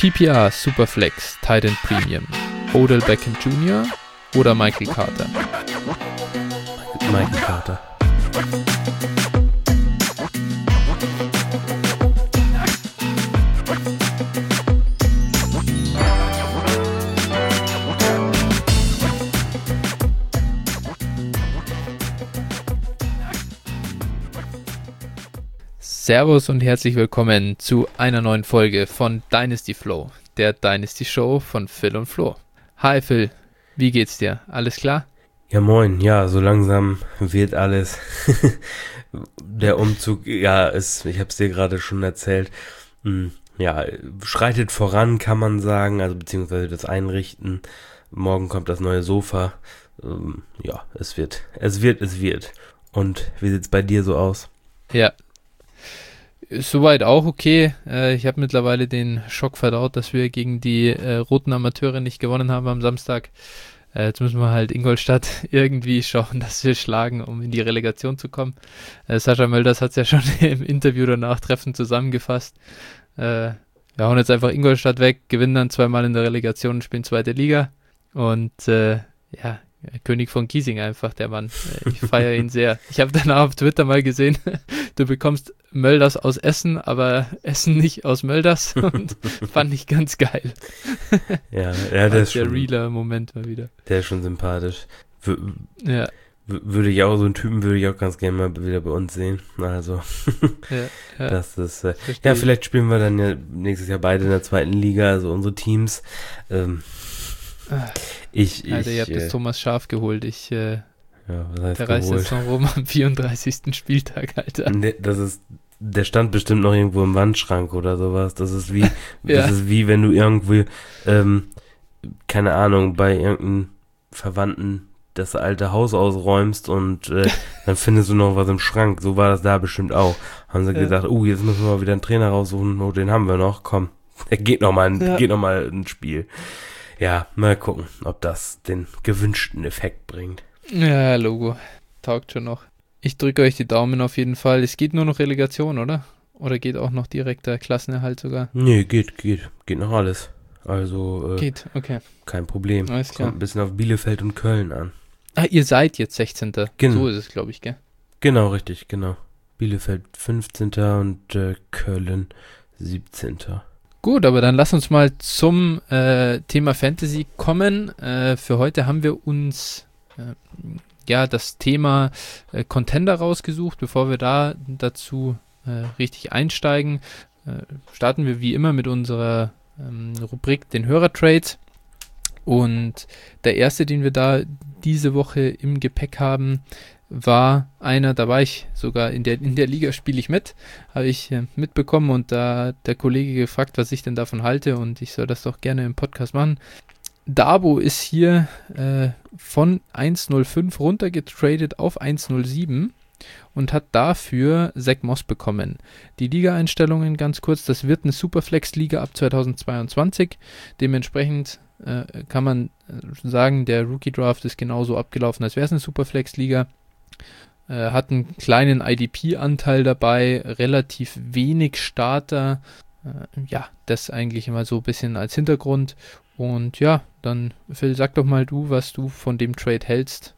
PPR Superflex Tight End Premium, Odell Beckham Jr. oder Michael Carter? Michael Carter. Servus und herzlich willkommen zu einer neuen Folge von Dynasty Flow, der Dynasty Show von Phil und Flo. Hi Phil, wie geht's dir? Alles klar? Ja moin, ja, so langsam wird alles. Der Umzug, ja, ich habe es dir gerade schon erzählt, ja, schreitet voran, kann man sagen, also beziehungsweise das Einrichten. Morgen kommt das neue Sofa. Ja, es wird. Und wie sieht's bei dir so aus? Ja, soweit auch okay. Ich habe mittlerweile den Schock verdaut, dass wir gegen die Roten Amateure nicht gewonnen haben am Samstag. Jetzt müssen wir halt Ingolstadt irgendwie schauen, dass wir schlagen, um in die Relegation zu kommen. Sascha Mölders hat es ja schon im Interview danach treffend zusammengefasst. Wir hauen jetzt einfach Ingolstadt weg, gewinnen dann zweimal in der Relegation und spielen zweite Liga. Und ja, König von Giesing einfach, der Mann. Ich feiere ihn sehr. Ich habe danach auf Twitter mal gesehen, du bekommst Mölders aus Essen, aber Essen nicht aus Mölders. Und fand ich ganz geil. Ja, der ist der schon... realer Moment mal wieder. Der ist schon sympathisch. Ja. Würde ich auch, so einen Typen würde ich auch ganz gerne mal wieder bei uns sehen. Also, ja. Das ist, ja, vielleicht spielen wir dann ja nächstes Jahr beide in der zweiten Liga, also unsere Teams. Alter, ihr habt das Thomas Schaaf geholt. Ja, was heißt der reist geholt? jetzt noch rum am 34. Spieltag, Alter. Der stand bestimmt noch irgendwo im Wandschrank oder sowas. Das ist wie, das ist wie wenn du irgendwie, keine Ahnung, bei irgendeinem Verwandten das alte Haus ausräumst und dann findest du noch was im Schrank. So war das da bestimmt auch. Haben sie gesagt, jetzt müssen wir mal wieder einen Trainer raussuchen. Oh, den haben wir noch. Komm, der geht noch mal ein Spiel. Ja, mal gucken, ob das den gewünschten Effekt bringt. Ja, Logo. Taugt schon noch. Ich drücke euch die Daumen auf jeden Fall. Es geht nur noch Relegation, oder? Oder geht auch noch direkter Klassenerhalt sogar? Nee, geht noch alles. Also, geht, okay. Kein Problem. Alles klar. Kommt ein bisschen auf Bielefeld und Köln an. Ah, ihr seid jetzt 16. Genau. So ist es, glaube ich, gell? Genau, richtig, genau. Bielefeld 15. und Köln 17. Gut, aber dann lass uns mal zum Thema Fantasy kommen. Für heute haben wir uns das Thema Contender rausgesucht. Bevor wir dazu richtig einsteigen, starten wir wie immer mit unserer Rubrik den Hörertrades. Und der erste, den wir da diese Woche im Gepäck haben, war einer, da war ich sogar in der Liga, spiele ich mit, habe ich mitbekommen und da hat der Kollege gefragt, was ich denn davon halte und ich soll das doch gerne im Podcast machen. Dabo ist hier von 1,05 runtergetradet auf 1,07 und hat dafür Zach Moss bekommen. Die Liga-Einstellungen ganz kurz, das wird eine Superflex-Liga ab 2022, dementsprechend kann man sagen, der Rookie-Draft ist genauso abgelaufen, als wäre es eine Superflex-Liga. Hat einen kleinen IDP-Anteil dabei, relativ wenig Starter. Das eigentlich immer so ein bisschen als Hintergrund. Und ja, dann Phil, sag doch mal du, was du von dem Trade hältst,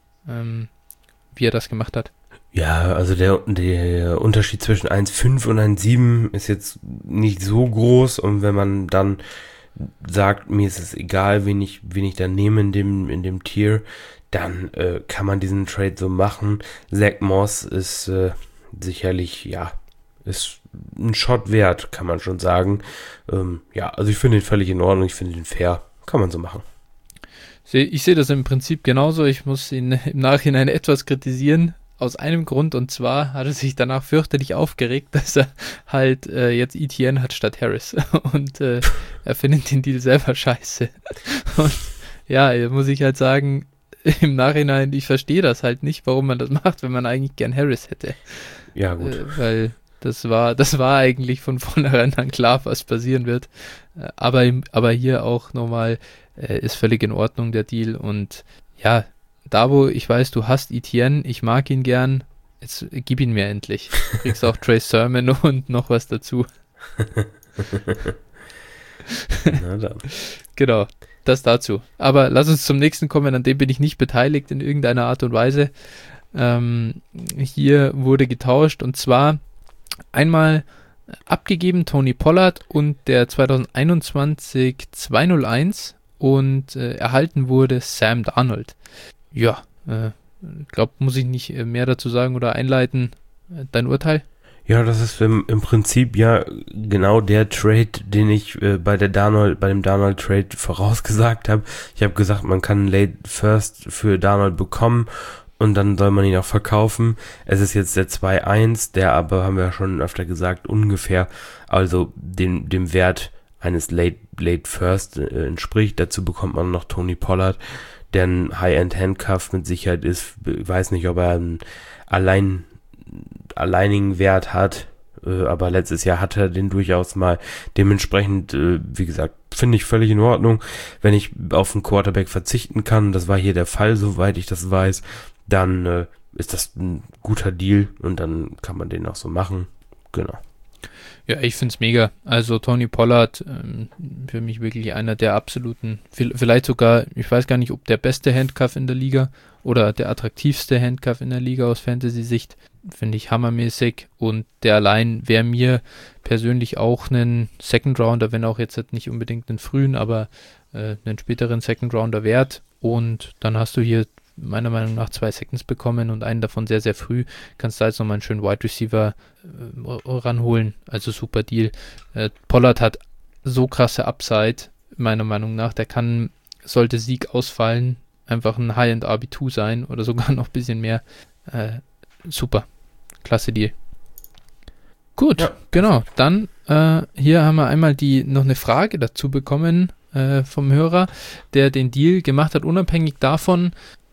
wie er das gemacht hat. Ja, also der Unterschied zwischen 1,5 und 1,7 ist jetzt nicht so groß und wenn man dann sagt, mir ist es egal, wen ich da nehme in dem Tier, dann kann man diesen Trade so machen. Zach Moss ist sicherlich, ist ein Shot wert, kann man schon sagen. Also ich finde ihn völlig in Ordnung, ich finde ihn fair, kann man so machen. Ich sehe das im Prinzip genauso, ich muss ihn im Nachhinein etwas kritisieren, aus einem Grund, und zwar hat er sich danach fürchterlich aufgeregt, dass er halt jetzt ETN hat statt Harris und er findet den Deal selber scheiße. Und ja, muss ich halt sagen, im Nachhinein, ich verstehe das halt nicht, warum man das macht, wenn man eigentlich gern Harris hätte. Ja, gut. Weil das war eigentlich von vornherein dann klar, was passieren wird. Aber hier auch nochmal, ist völlig in Ordnung der Deal und ja, Dabo, ich weiß, du hast Etienne, ich mag ihn gern, jetzt gib ihn mir endlich. Du kriegst auch Trey Sermon und noch was dazu. Na dann. Genau, das dazu. Aber lass uns zum nächsten kommen, an dem bin ich nicht beteiligt in irgendeiner Art und Weise. Hier wurde getauscht und zwar einmal abgegeben Tony Pollard und der 2021 201 und erhalten wurde Sam Darnold. Ja, ich glaube, muss ich nicht mehr dazu sagen oder einleiten. Dein Urteil? Ja, das ist im Prinzip ja genau der Trade, den ich bei dem Darnold Trade vorausgesagt habe. Ich habe gesagt, man kann einen Late First für Darnold bekommen und dann soll man ihn auch verkaufen. Es ist jetzt der 2-1, der aber, haben wir ja schon öfter gesagt, ungefähr also dem Wert eines Late First entspricht. Dazu bekommt man noch Tony Pollard, der ein High-End Handcuff mit Sicherheit ist. Ich weiß nicht, ob er einen alleinigen Wert hat, aber letztes Jahr hatte er den durchaus mal. Dementsprechend, wie gesagt, finde ich völlig in Ordnung. Wenn ich auf einen Quarterback verzichten kann, das war hier der Fall, soweit ich das weiß, dann ist das ein guter Deal und dann kann man den auch so machen. Genau. Ja, ich finde es mega. Also Tony Pollard, für mich wirklich einer der absoluten, vielleicht sogar, ich weiß gar nicht, ob der beste Handcuff in der Liga oder der attraktivste Handcuff in der Liga aus Fantasy-Sicht, finde ich hammermäßig und der allein wäre mir persönlich auch einen Second Rounder, wenn auch jetzt nicht unbedingt einen frühen, aber einen späteren Second Rounder wert und dann hast du hier meiner Meinung nach 2 Seconds bekommen und einen davon sehr, sehr früh. Kannst da jetzt nochmal einen schönen Wide Receiver ranholen. Also super Deal. Pollard hat so krasse Upside, meiner Meinung nach. Der kann, sollte Sieg ausfallen, einfach ein High-End RB2 sein oder sogar noch ein bisschen mehr. Super. Klasse Deal. Gut, ja. Genau. Dann hier haben wir einmal noch eine Frage dazu bekommen vom Hörer, der den Deal gemacht hat, unabhängig davon,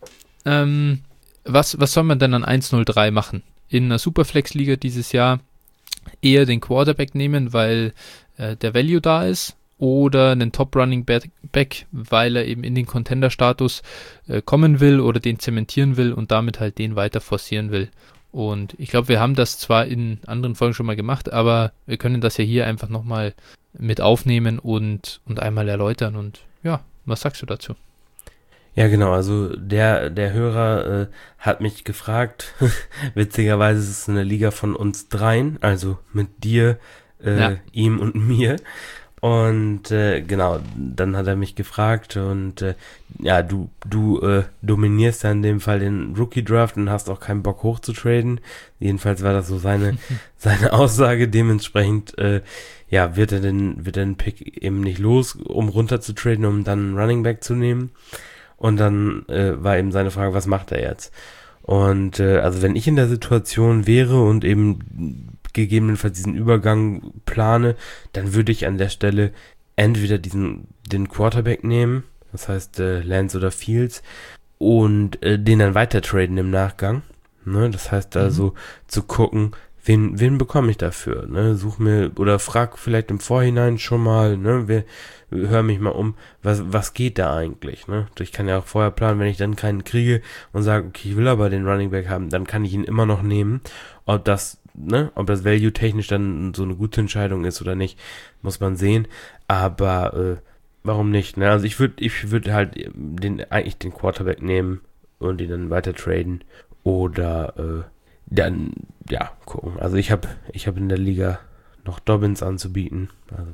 was soll man denn an 1-0-3 machen? In einer Superflex-Liga dieses Jahr eher den Quarterback nehmen, weil der Value da ist, oder einen Top-Running-Back, weil er eben in den Contender-Status kommen will oder den zementieren will und damit halt den weiter forcieren will. Und ich glaube, wir haben das zwar in anderen Folgen schon mal gemacht, aber wir können das ja hier einfach nochmal mit aufnehmen und einmal erläutern. Und ja, was sagst du dazu? Ja, genau, also der Hörer hat mich gefragt, witzigerweise ist es eine Liga von uns dreien, also mit dir, ihm und mir. Und genau, dann hat er mich gefragt und ja, du dominierst ja in dem Fall den Rookie-Draft und hast auch keinen Bock hochzutraden. Jedenfalls war das so seine Aussage. Dementsprechend ja, wird er den Pick eben nicht los, um runter zu traden, um dann einen Running Back zu nehmen. Und dann war eben seine Frage, was macht er jetzt? Und also wenn ich in der Situation wäre und eben gegebenenfalls diesen Übergang plane, dann würde ich an der Stelle entweder den Quarterback nehmen, das heißt Lance oder Fields, und den dann weiter traden im Nachgang. Ne? Das heißt also zu gucken, wen bekomme ich dafür? Ne? Such mir oder frag vielleicht im Vorhinein schon mal, ne? Hör mich mal um, was geht da eigentlich? Ne? Ich kann ja auch vorher planen, wenn ich dann keinen kriege und sage, okay, ich will aber den Running Back haben, dann kann ich ihn immer noch nehmen. Ob das Value technisch dann so eine gute Entscheidung ist oder nicht, muss man sehen. Aber warum nicht? Ne? Also ich würde halt eigentlich den Quarterback nehmen und ihn dann weiter traden oder dann ja gucken. Also ich habe in der Liga noch Dobbins anzubieten. Also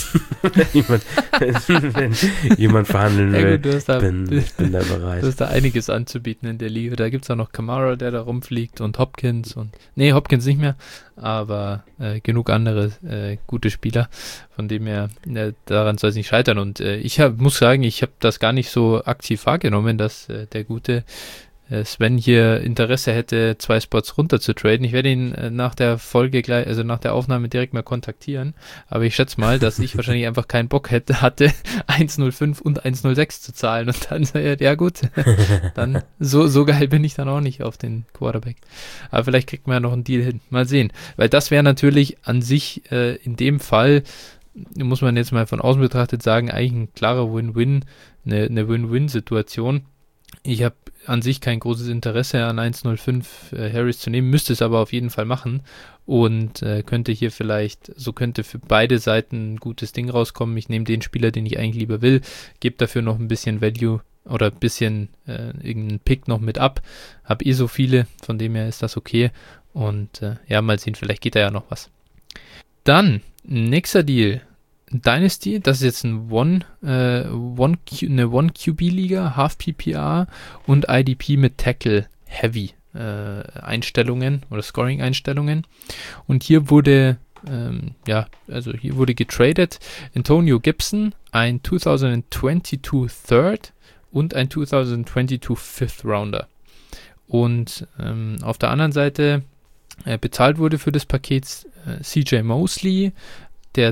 wenn jemand verhandeln will, ja gut, ich bin da bereit. Du hast da einiges anzubieten in der Liga. Da gibt es auch noch Kamara, der da rumfliegt und Hopkins Hopkins nicht mehr, aber genug andere gute Spieler, von dem her daran soll es nicht scheitern. Und ich muss sagen, ich habe das gar nicht so aktiv wahrgenommen, dass der gute Sven hier Interesse hätte, 2 Spots runter zu traden. Ich werde ihn nach der Folge gleich, also nach der Aufnahme direkt mal kontaktieren. Aber ich schätze mal, dass ich wahrscheinlich einfach keinen Bock hatte 1,05 und 1,06 zu zahlen. Und dann ja gut, dann so geil bin ich dann auch nicht auf den Quarterback. Aber vielleicht kriegt man ja noch einen Deal hin. Mal sehen. Weil das wäre natürlich an sich in dem Fall, muss man jetzt mal von außen betrachtet sagen, eigentlich ein klarer Win-Win, eine Win-Win-Situation. Ich habe an sich kein großes Interesse an 1,05 Harris zu nehmen, müsste es aber auf jeden Fall machen und könnte hier vielleicht, so könnte für beide Seiten ein gutes Ding rauskommen. Ich nehme den Spieler, den ich eigentlich lieber will, gebe dafür noch ein bisschen Value oder ein bisschen irgendeinen Pick noch mit ab. Habe so viele, von dem her ist das okay und mal sehen, vielleicht geht da ja noch was. Dann, nächster Deal. Dynasty, das ist jetzt eine 1QB-Liga, Half PPR und IDP mit Tackle Heavy Einstellungen oder Scoring-Einstellungen. Und hier wurde getradet Antonio Gibson, ein 2022 Third und ein 2022 Fifth Rounder. Und auf der anderen Seite bezahlt wurde für das Paket CJ Mosley, der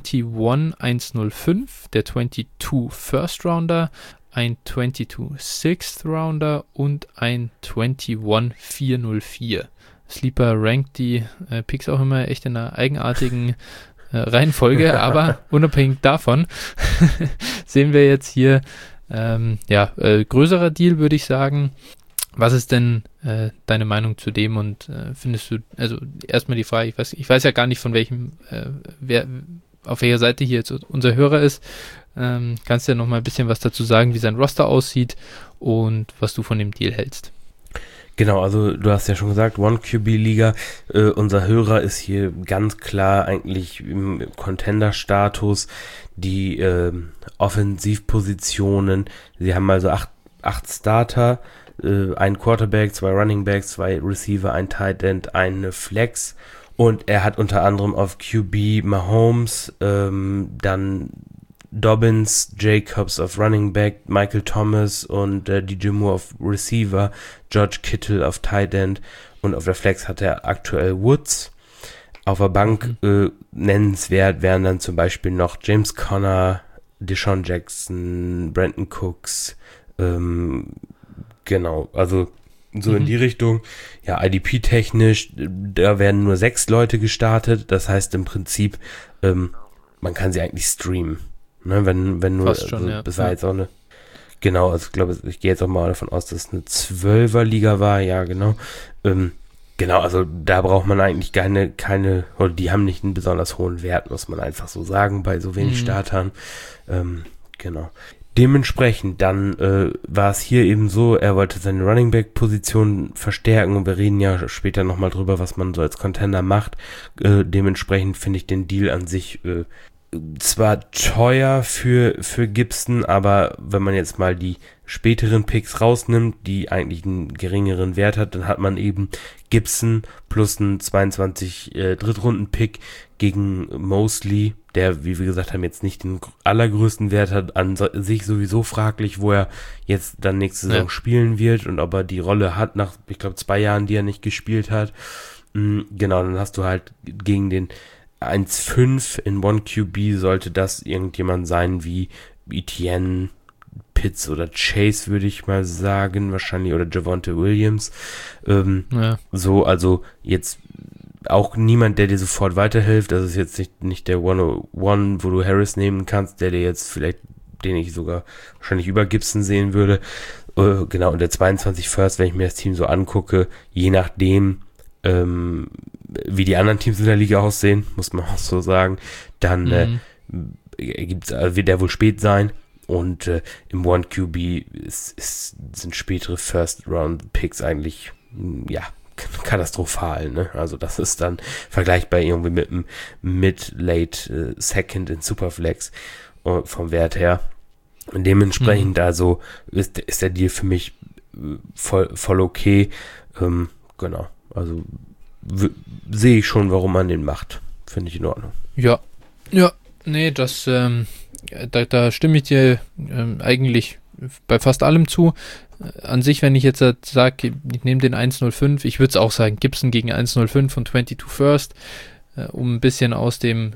21-105, der 22 First Rounder, ein 22 Sixth Rounder und ein 21-404. Sleeper rankt die Picks auch immer echt in einer eigenartigen Reihenfolge, aber unabhängig davon sehen wir jetzt hier größerer Deal, würde ich sagen. Was ist denn deine Meinung zu dem und findest du, also erstmal die Frage, ich weiß ja gar nicht, von welchem, auf welcher Seite hier jetzt unser Hörer ist. Kannst du ja noch mal ein bisschen was dazu sagen, wie sein Roster aussieht und was du von dem Deal hältst? Genau, also du hast ja schon gesagt, One-QB-Liga, unser Hörer ist hier ganz klar eigentlich im Contender-Status, die Offensivpositionen, sie haben also acht Starter, ein Quarterback, 2 Running Backs, 2 Receiver, ein Tight End, eine Flex und er hat unter anderem auf QB Mahomes, dann Dobbins, Jacobs auf Running Back, Michael Thomas und DJ Moore auf Receiver, George Kittle auf Tight End und auf der Flex hat er aktuell Woods. Auf der Bank nennenswert wären dann zum Beispiel noch James Conner, Deshaun Jackson, Brandon Cooks, genau, also so in die Richtung. Ja, IDP-technisch, da werden nur 6 Leute gestartet, das heißt im Prinzip, man kann sie eigentlich streamen. Ne, wenn nur, fast schon, also, ja. das war jetzt auch eine, genau, also ich glaube, ich gehe jetzt auch mal davon aus, dass es eine 12er-Liga war, ja, genau. Genau, also da braucht man eigentlich keine, oder die haben nicht einen besonders hohen Wert, muss man einfach so sagen, bei so wenig Startern. Genau. Dementsprechend, dann war es hier eben so, er wollte seine Running Back Position verstärken und wir reden ja später nochmal drüber, was man so als Contender macht. Dementsprechend finde ich den Deal an sich zwar teuer für Gibson, aber wenn man jetzt mal die späteren Picks rausnimmt, die eigentlich einen geringeren Wert hat, dann hat man eben Gibson plus einen 22 Drittrunden-Pick gegen Mosley, der, wie wir gesagt haben, jetzt nicht den allergrößten Wert hat, an sich sowieso fraglich, wo er jetzt dann nächste Saison spielen wird und ob er die Rolle hat nach, ich glaube, 2 Jahren, die er nicht gespielt hat. Genau, dann hast du halt gegen den 1,5 in 1QB sollte das irgendjemand sein wie Etienne, Pitts oder Chase, würde ich mal sagen, wahrscheinlich, oder Javonte Williams. So, also jetzt auch niemand, der dir sofort weiterhilft. Das ist jetzt nicht der 101, wo du Harris nehmen kannst, der dir jetzt vielleicht, den ich sogar wahrscheinlich über Gibson sehen würde. Genau, und der 22 First, wenn ich mir das Team so angucke, je nachdem, wie die anderen Teams in der Liga aussehen, muss man auch so sagen, dann wird der wohl spät sein und im 1QB sind spätere First-Round-Picks eigentlich, ja, katastrophal, ne? Also das ist dann vergleichbar irgendwie mit einem Mid-Late Second in Superflex vom Wert her. Und dementsprechend also ist der Deal für mich voll okay. Genau, also sehe ich schon, warum man den macht. Finde ich in Ordnung. Ja, nee, das da stimme ich dir eigentlich bei fast allem zu. An sich, wenn ich jetzt sage, ich nehme den 1,05, ich würde es auch sagen, Gibson gegen 1,05 und 22 First, um ein bisschen aus dem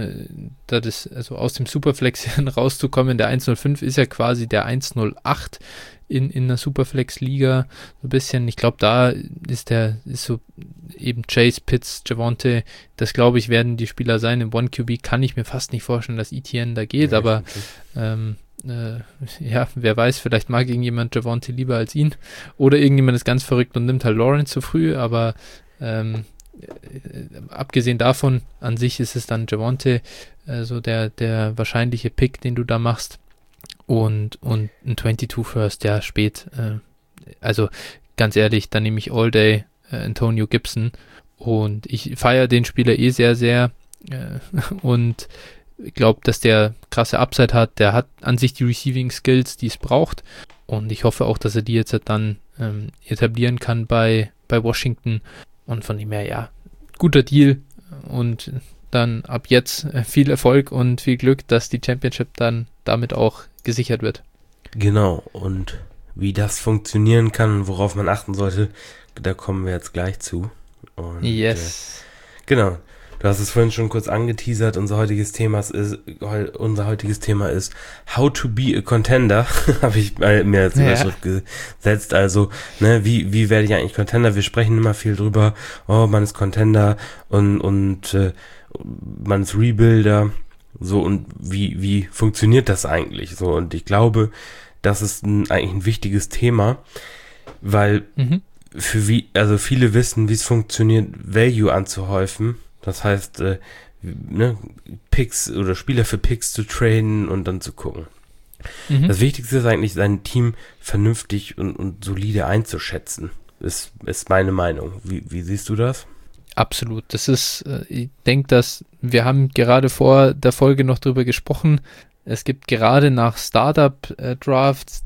aus dem Superflex rauszukommen. Der 1,05 ist ja quasi der 1,08 in der Superflex-Liga, so ein bisschen. Ich glaube, da ist so eben Chase, Pitts, Javonte, das glaube ich, werden die Spieler sein. Im 1QB kann ich mir fast nicht vorstellen, dass Etienne da geht, aber wer weiß, vielleicht mag irgendjemand Javonte lieber als ihn oder irgendjemand ist ganz verrückt und nimmt halt Lawrence zu früh, aber abgesehen davon, an sich ist es dann Javonte, so der wahrscheinliche Pick, den du da machst und ein 22 First, ja, spät. Also ganz ehrlich, dann nehme ich all day Antonio Gibson und ich feiere den Spieler sehr, sehr und glaube, dass der krasse Upside hat. Der hat an sich die Receiving Skills, die es braucht und ich hoffe auch, dass er die jetzt dann etablieren kann bei Washington und von dem her, ja, guter Deal und dann ab jetzt viel Erfolg und viel Glück, dass die Championship dann damit auch gesichert wird. Genau, und wie das funktionieren kann und worauf man achten sollte, da kommen wir jetzt gleich zu. Und, yes. Genau, du hast es vorhin schon kurz angeteasert, unser heutiges Thema ist How to be a Contender, habe ich mir als Überschrift gesetzt, also, ne, wie werde ich eigentlich Contender? Wir sprechen immer viel drüber, man ist Contender und man ist Rebuilder, so, und wie funktioniert das eigentlich so? Und ich glaube, das ist eigentlich ein wichtiges Thema, weil viele wissen, wie es funktioniert, Value anzuhäufen. Das heißt, Picks oder Spieler für Picks zu traden und dann zu gucken. Das Wichtigste ist eigentlich, sein Team vernünftig und solide einzuschätzen. Ist meine Meinung. Wie siehst du das? Absolut. Das ist, ich denke, wir haben gerade vor der Folge noch drüber gesprochen. Es gibt gerade nach Startup-Drafts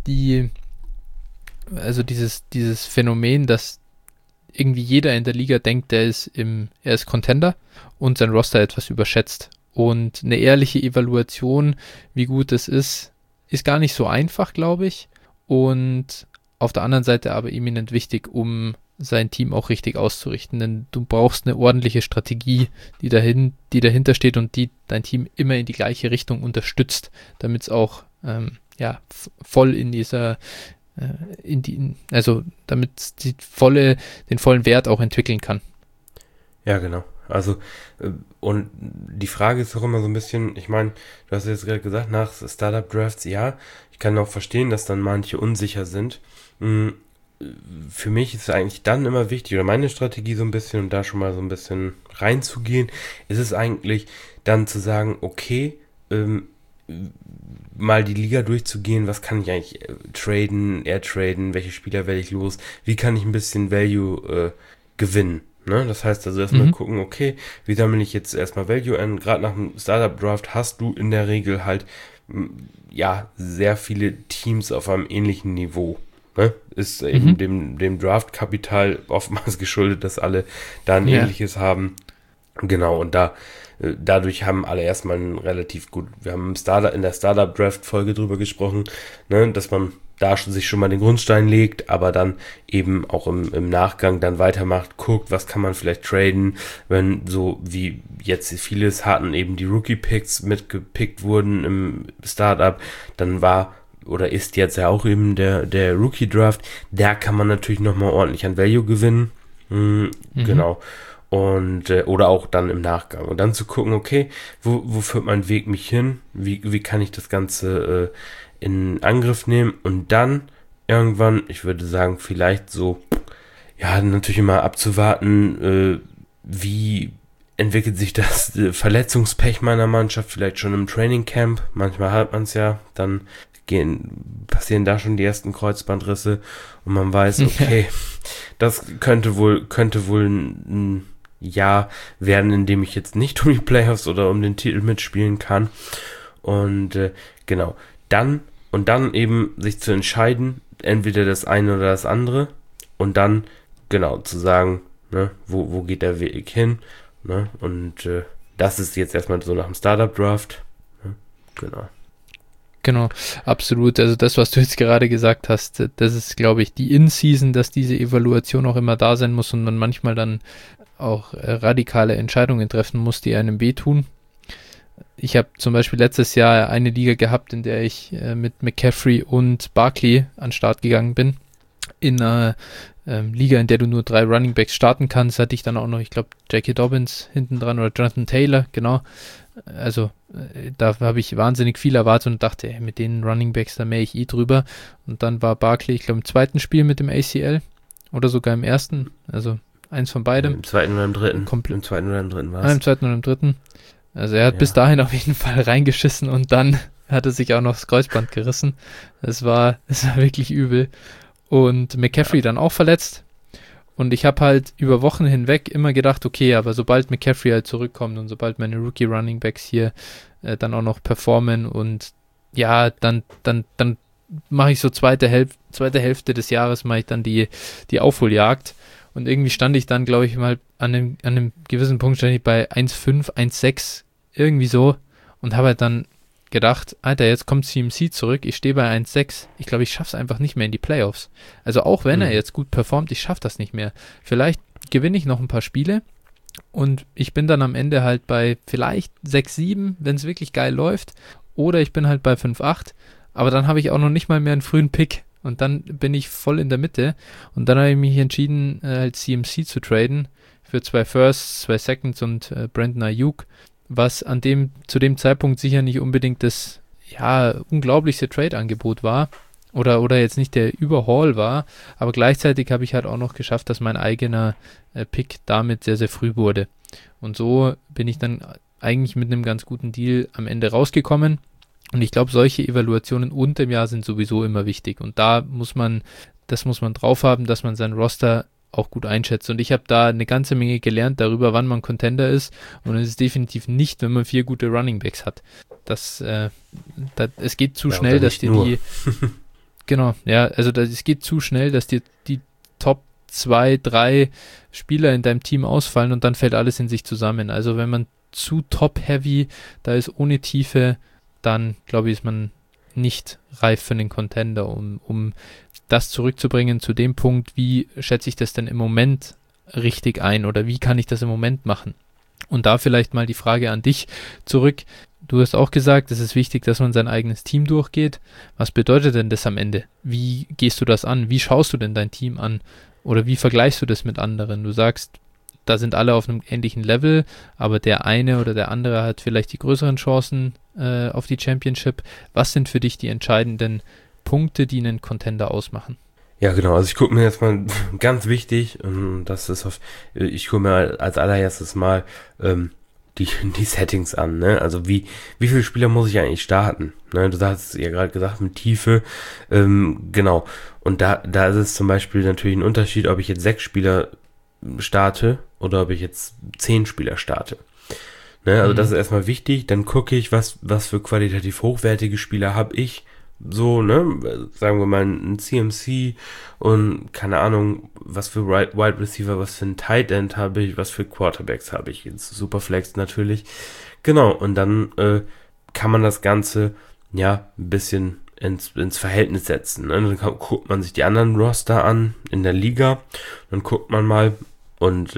dieses Phänomen, dass irgendwie jeder in der Liga denkt, er ist Contender und sein Roster etwas überschätzt. Und eine ehrliche Evaluation, wie gut es ist gar nicht so einfach, glaube ich. Und auf der anderen Seite aber eminent wichtig, um sein Team auch richtig auszurichten. Denn du brauchst eine ordentliche Strategie, die dahinter steht und die dein Team immer in die gleiche Richtung unterstützt, damit es auch voll in dieser damit es den vollen Wert auch entwickeln kann. Ja, genau. Also, und die Frage ist auch immer so ein bisschen, ich meine, du hast jetzt gerade gesagt, nach Startup-Drafts, ja, ich kann auch verstehen, dass dann manche unsicher sind. Für mich ist eigentlich dann immer wichtig, oder meine Strategie so ein bisschen, um da schon mal so ein bisschen reinzugehen, ist es eigentlich dann zu sagen, okay, mal die Liga durchzugehen, was kann ich eigentlich traden, welche Spieler werde ich los, wie kann ich ein bisschen Value gewinnen, ne? Das heißt also erstmal gucken, okay, wie sammle ich jetzt erstmal Value an, gerade nach dem Startup-Draft hast du in der Regel halt sehr viele Teams auf einem ähnlichen Niveau, ne? Ist eben dem Draft-Kapital oftmals geschuldet, dass alle da ein ähnliches haben, genau, und dadurch haben alle erstmal ein relativ gut, wir haben in der Startup-Draft-Folge drüber gesprochen, ne, dass man da sich schon mal den Grundstein legt, aber dann eben auch im Nachgang dann weitermacht, guckt, was kann man vielleicht traden, wenn so wie jetzt vieles hatten, eben die Rookie-Picks mitgepickt wurden im Startup, dann war oder ist jetzt ja auch eben der Rookie-Draft, da kann man natürlich nochmal ordentlich an Value gewinnen, genau. Und oder auch dann im Nachgang. Und dann zu gucken, okay, wo führt mein Weg mich hin? Wie kann ich das Ganze in Angriff nehmen? Und dann irgendwann, ich würde sagen, vielleicht so, ja, natürlich immer abzuwarten, wie entwickelt sich das Verletzungspech meiner Mannschaft, vielleicht schon im Training Camp. Manchmal hat man es ja, dann passieren da schon die ersten Kreuzbandrisse und man weiß, okay, das könnte wohl ein Jahr werden, in dem ich jetzt nicht um die Playoffs oder um den Titel mitspielen kann. Und genau, dann eben sich zu entscheiden, entweder das eine oder das andere und dann genau zu sagen, ne, wo geht der Weg hin, ne? Und das ist jetzt erstmal so nach dem Startup-Draft, ne? Genau, absolut. Also das, was du jetzt gerade gesagt hast, das ist, glaube ich, die In-Season, dass diese Evaluation auch immer da sein muss und man manchmal dann auch radikale Entscheidungen treffen muss, die einem wehtun. Ich habe zum Beispiel letztes Jahr eine Liga gehabt, in der ich mit McCaffrey und Barkley an den Start gegangen bin. In einer Liga, in der du nur 3 Runningbacks starten kannst, hatte ich dann auch noch, ich glaube, J.K. Dobbins hinten dran oder Jonathan Taylor, genau. Also da habe ich wahnsinnig viel erwartet und dachte, ey, mit den Running Backs, da mähe ich drüber. Und dann war Barkley, ich glaube, im zweiten Spiel mit dem ACL oder sogar im ersten, also eins von beidem. Im zweiten oder im dritten? Im zweiten oder im dritten war es. Im zweiten oder im dritten. Also er hat bis dahin auf jeden Fall reingeschissen und dann hat er sich auch noch das Kreuzband gerissen. Es war wirklich übel. Und McCaffrey dann auch verletzt. Und ich habe halt über Wochen hinweg immer gedacht, okay, aber sobald McCaffrey halt zurückkommt und sobald meine Rookie-Runningbacks hier dann auch noch performen und ja, dann mache ich so zweite Hälfte des Jahres mache ich dann die Aufholjagd. Und irgendwie stand ich dann, glaube ich, mal an einem gewissen Punkt stand ich bei 1,5, 1,6, irgendwie so und habe halt dann gedacht, Alter, jetzt kommt CMC zurück, ich stehe bei 1,6. Ich glaube, ich schaffe es einfach nicht mehr in die Playoffs. Also auch wenn er jetzt gut performt, ich schaffe das nicht mehr. Vielleicht gewinne ich noch ein paar Spiele und ich bin dann am Ende halt bei vielleicht 6,7, wenn es wirklich geil läuft. Oder ich bin halt bei 5,8. Aber dann habe ich auch noch nicht mal mehr einen frühen Pick. Und dann bin ich voll in der Mitte. Und dann habe ich mich entschieden, halt CMC zu traden für 2 Firsts, 2 Seconds und Brandon Ayuk, was zu dem Zeitpunkt sicher nicht unbedingt das unglaublichste Trade-Angebot war oder jetzt nicht der Überhaul war, aber gleichzeitig habe ich halt auch noch geschafft, dass mein eigener Pick damit sehr, sehr früh wurde. Und so bin ich dann eigentlich mit einem ganz guten Deal am Ende rausgekommen. Und ich glaube, solche Evaluationen unter dem Jahr sind sowieso immer wichtig. Und das muss man drauf haben, dass man sein Roster auch gut einschätzt. Und ich habe da eine ganze Menge gelernt darüber, wann man Contender ist. Und es ist definitiv nicht, wenn man 4 gute Runningbacks hat. Es geht zu schnell, dass dir die genau, ja, also es geht zu schnell, dass dir die Top 2, 3 Spieler in deinem Team ausfallen und dann fällt alles in sich zusammen. Also wenn man zu top-heavy da ist, ohne Tiefe, dann glaube ich, ist man nicht reif für den Contender, um das zurückzubringen zu dem Punkt, wie schätze ich das denn im Moment richtig ein oder wie kann ich das im Moment machen? Und da vielleicht mal die Frage an dich zurück. Du hast auch gesagt, es ist wichtig, dass man sein eigenes Team durchgeht. Was bedeutet denn das am Ende? Wie gehst du das an? Wie schaust du denn dein Team an? Oder wie vergleichst du das mit anderen? Du sagst, da sind alle auf einem ähnlichen Level, aber der eine oder der andere hat vielleicht die größeren Chancen auf die Championship. Was sind für dich die entscheidenden Punkte, die einen Contender ausmachen? Ja, genau. Also ich gucke mir jetzt mal ganz wichtig, ich gucke mir als allererstes mal die Settings an, ne? Also wie viele Spieler muss ich eigentlich starten? Ne? Du hast ja gerade gesagt, mit Tiefe, genau. Und da ist es zum Beispiel natürlich ein Unterschied, ob ich jetzt 6 Spieler starte oder ob ich jetzt 10 Spieler starte. Ne? Also das ist erstmal wichtig. Dann gucke ich, was für qualitativ hochwertige Spieler habe ich. So, ne, sagen wir mal ein CMC und keine Ahnung, was für Wide Receiver, was für ein Tight End habe ich, was für Quarterbacks habe ich, jetzt Superflex natürlich. Genau, und dann kann man das Ganze ja ein bisschen ins Verhältnis setzen. Ne? Dann guckt man sich die anderen Roster an in der Liga, dann guckt man mal und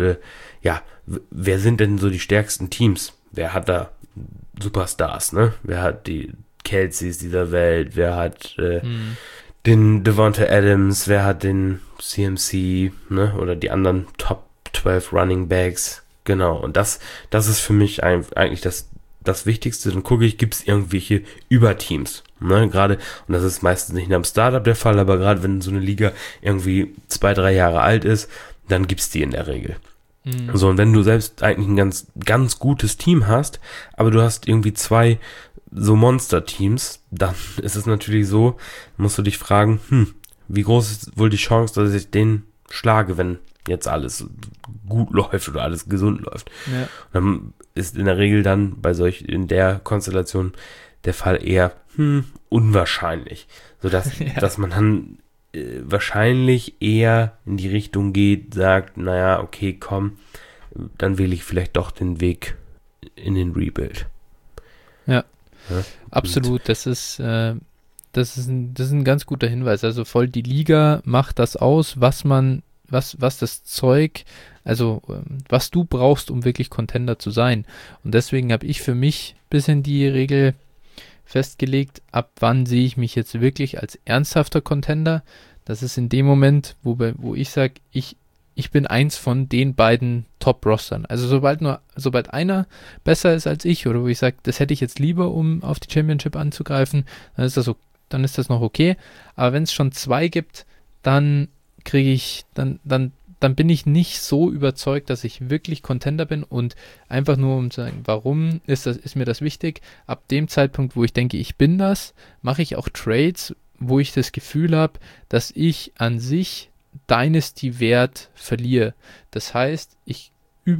wer sind denn so die stärksten Teams? Wer hat da Superstars, ne? Wer hat die Kelce's dieser Welt, wer hat den Devonta Adams, wer hat den CMC, ne, oder die anderen Top 12 Running Backs, genau, und das ist für mich eigentlich das Wichtigste. Dann gucke ich, gibt es irgendwelche Überteams, ne, gerade, und das ist meistens nicht in einem Startup der Fall, aber gerade wenn so eine Liga irgendwie 2-3 Jahre alt ist, dann gibt es die in der Regel. So, und wenn du selbst eigentlich ein ganz, ganz gutes Team hast, aber du hast irgendwie 2 so Monster-Teams, dann ist es natürlich so, musst du dich fragen, wie groß ist wohl die Chance, dass ich den schlage, wenn jetzt alles gut läuft oder alles gesund läuft. Ja. Und dann ist in der Regel dann in der Konstellation der Fall eher unwahrscheinlich, sodass dass man dann wahrscheinlich eher in die Richtung geht, sagt, naja, okay, komm, dann wähle ich vielleicht doch den Weg in den Rebuild. Ja. Absolut, das ist ein ganz guter Hinweis. Also voll die Liga macht das aus, was das Zeug, also was du brauchst, um wirklich Contender zu sein. Und deswegen habe ich für mich ein bisschen die Regel festgelegt, ab wann sehe ich mich jetzt wirklich als ernsthafter Contender. Das ist in dem Moment, wo ich sage, ich ich bin eins von den beiden Top-Rostern. Also sobald einer besser ist als ich oder wo ich sage, das hätte ich jetzt lieber, um auf die Championship anzugreifen, dann ist das noch okay. Aber wenn es schon 2 gibt, dann bin ich nicht so überzeugt, dass ich wirklich Contender bin und einfach nur um zu sagen, warum ist mir das wichtig? Ab dem Zeitpunkt, wo ich denke, ich bin das, mache ich auch Trades, wo ich das Gefühl habe, dass ich an sich Dynasty-Wert verliere. Das heißt, ich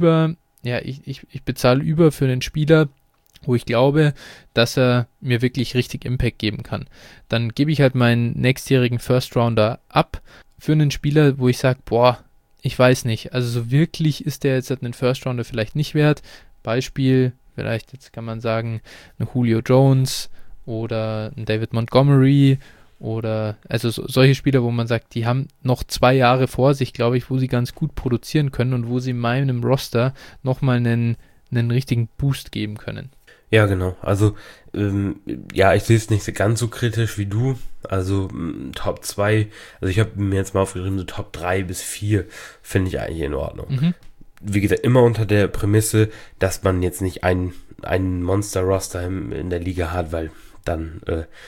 bezahle über für einen Spieler, wo ich glaube, dass er mir wirklich richtig Impact geben kann. Dann gebe ich halt meinen nächstjährigen First-Rounder ab für einen Spieler, wo ich sage, boah, ich weiß nicht, also so wirklich ist der jetzt einen First-Rounder vielleicht nicht wert. Beispiel, vielleicht jetzt kann man sagen, ein Julio Jones oder ein David Montgomery oder also solche Spieler, wo man sagt, die haben noch 2 Jahre vor sich, glaube ich, wo sie ganz gut produzieren können und wo sie meinem Roster nochmal einen richtigen Boost geben können. Ja, genau. Also, ich sehe es nicht ganz so kritisch wie du. Also, Top 2, also ich habe mir jetzt mal aufgeschrieben, so Top 3 bis 4 finde ich eigentlich in Ordnung. Mhm. Wie gesagt, immer unter der Prämisse, dass man jetzt nicht einen Monster-Roster in der Liga hat, weil dann,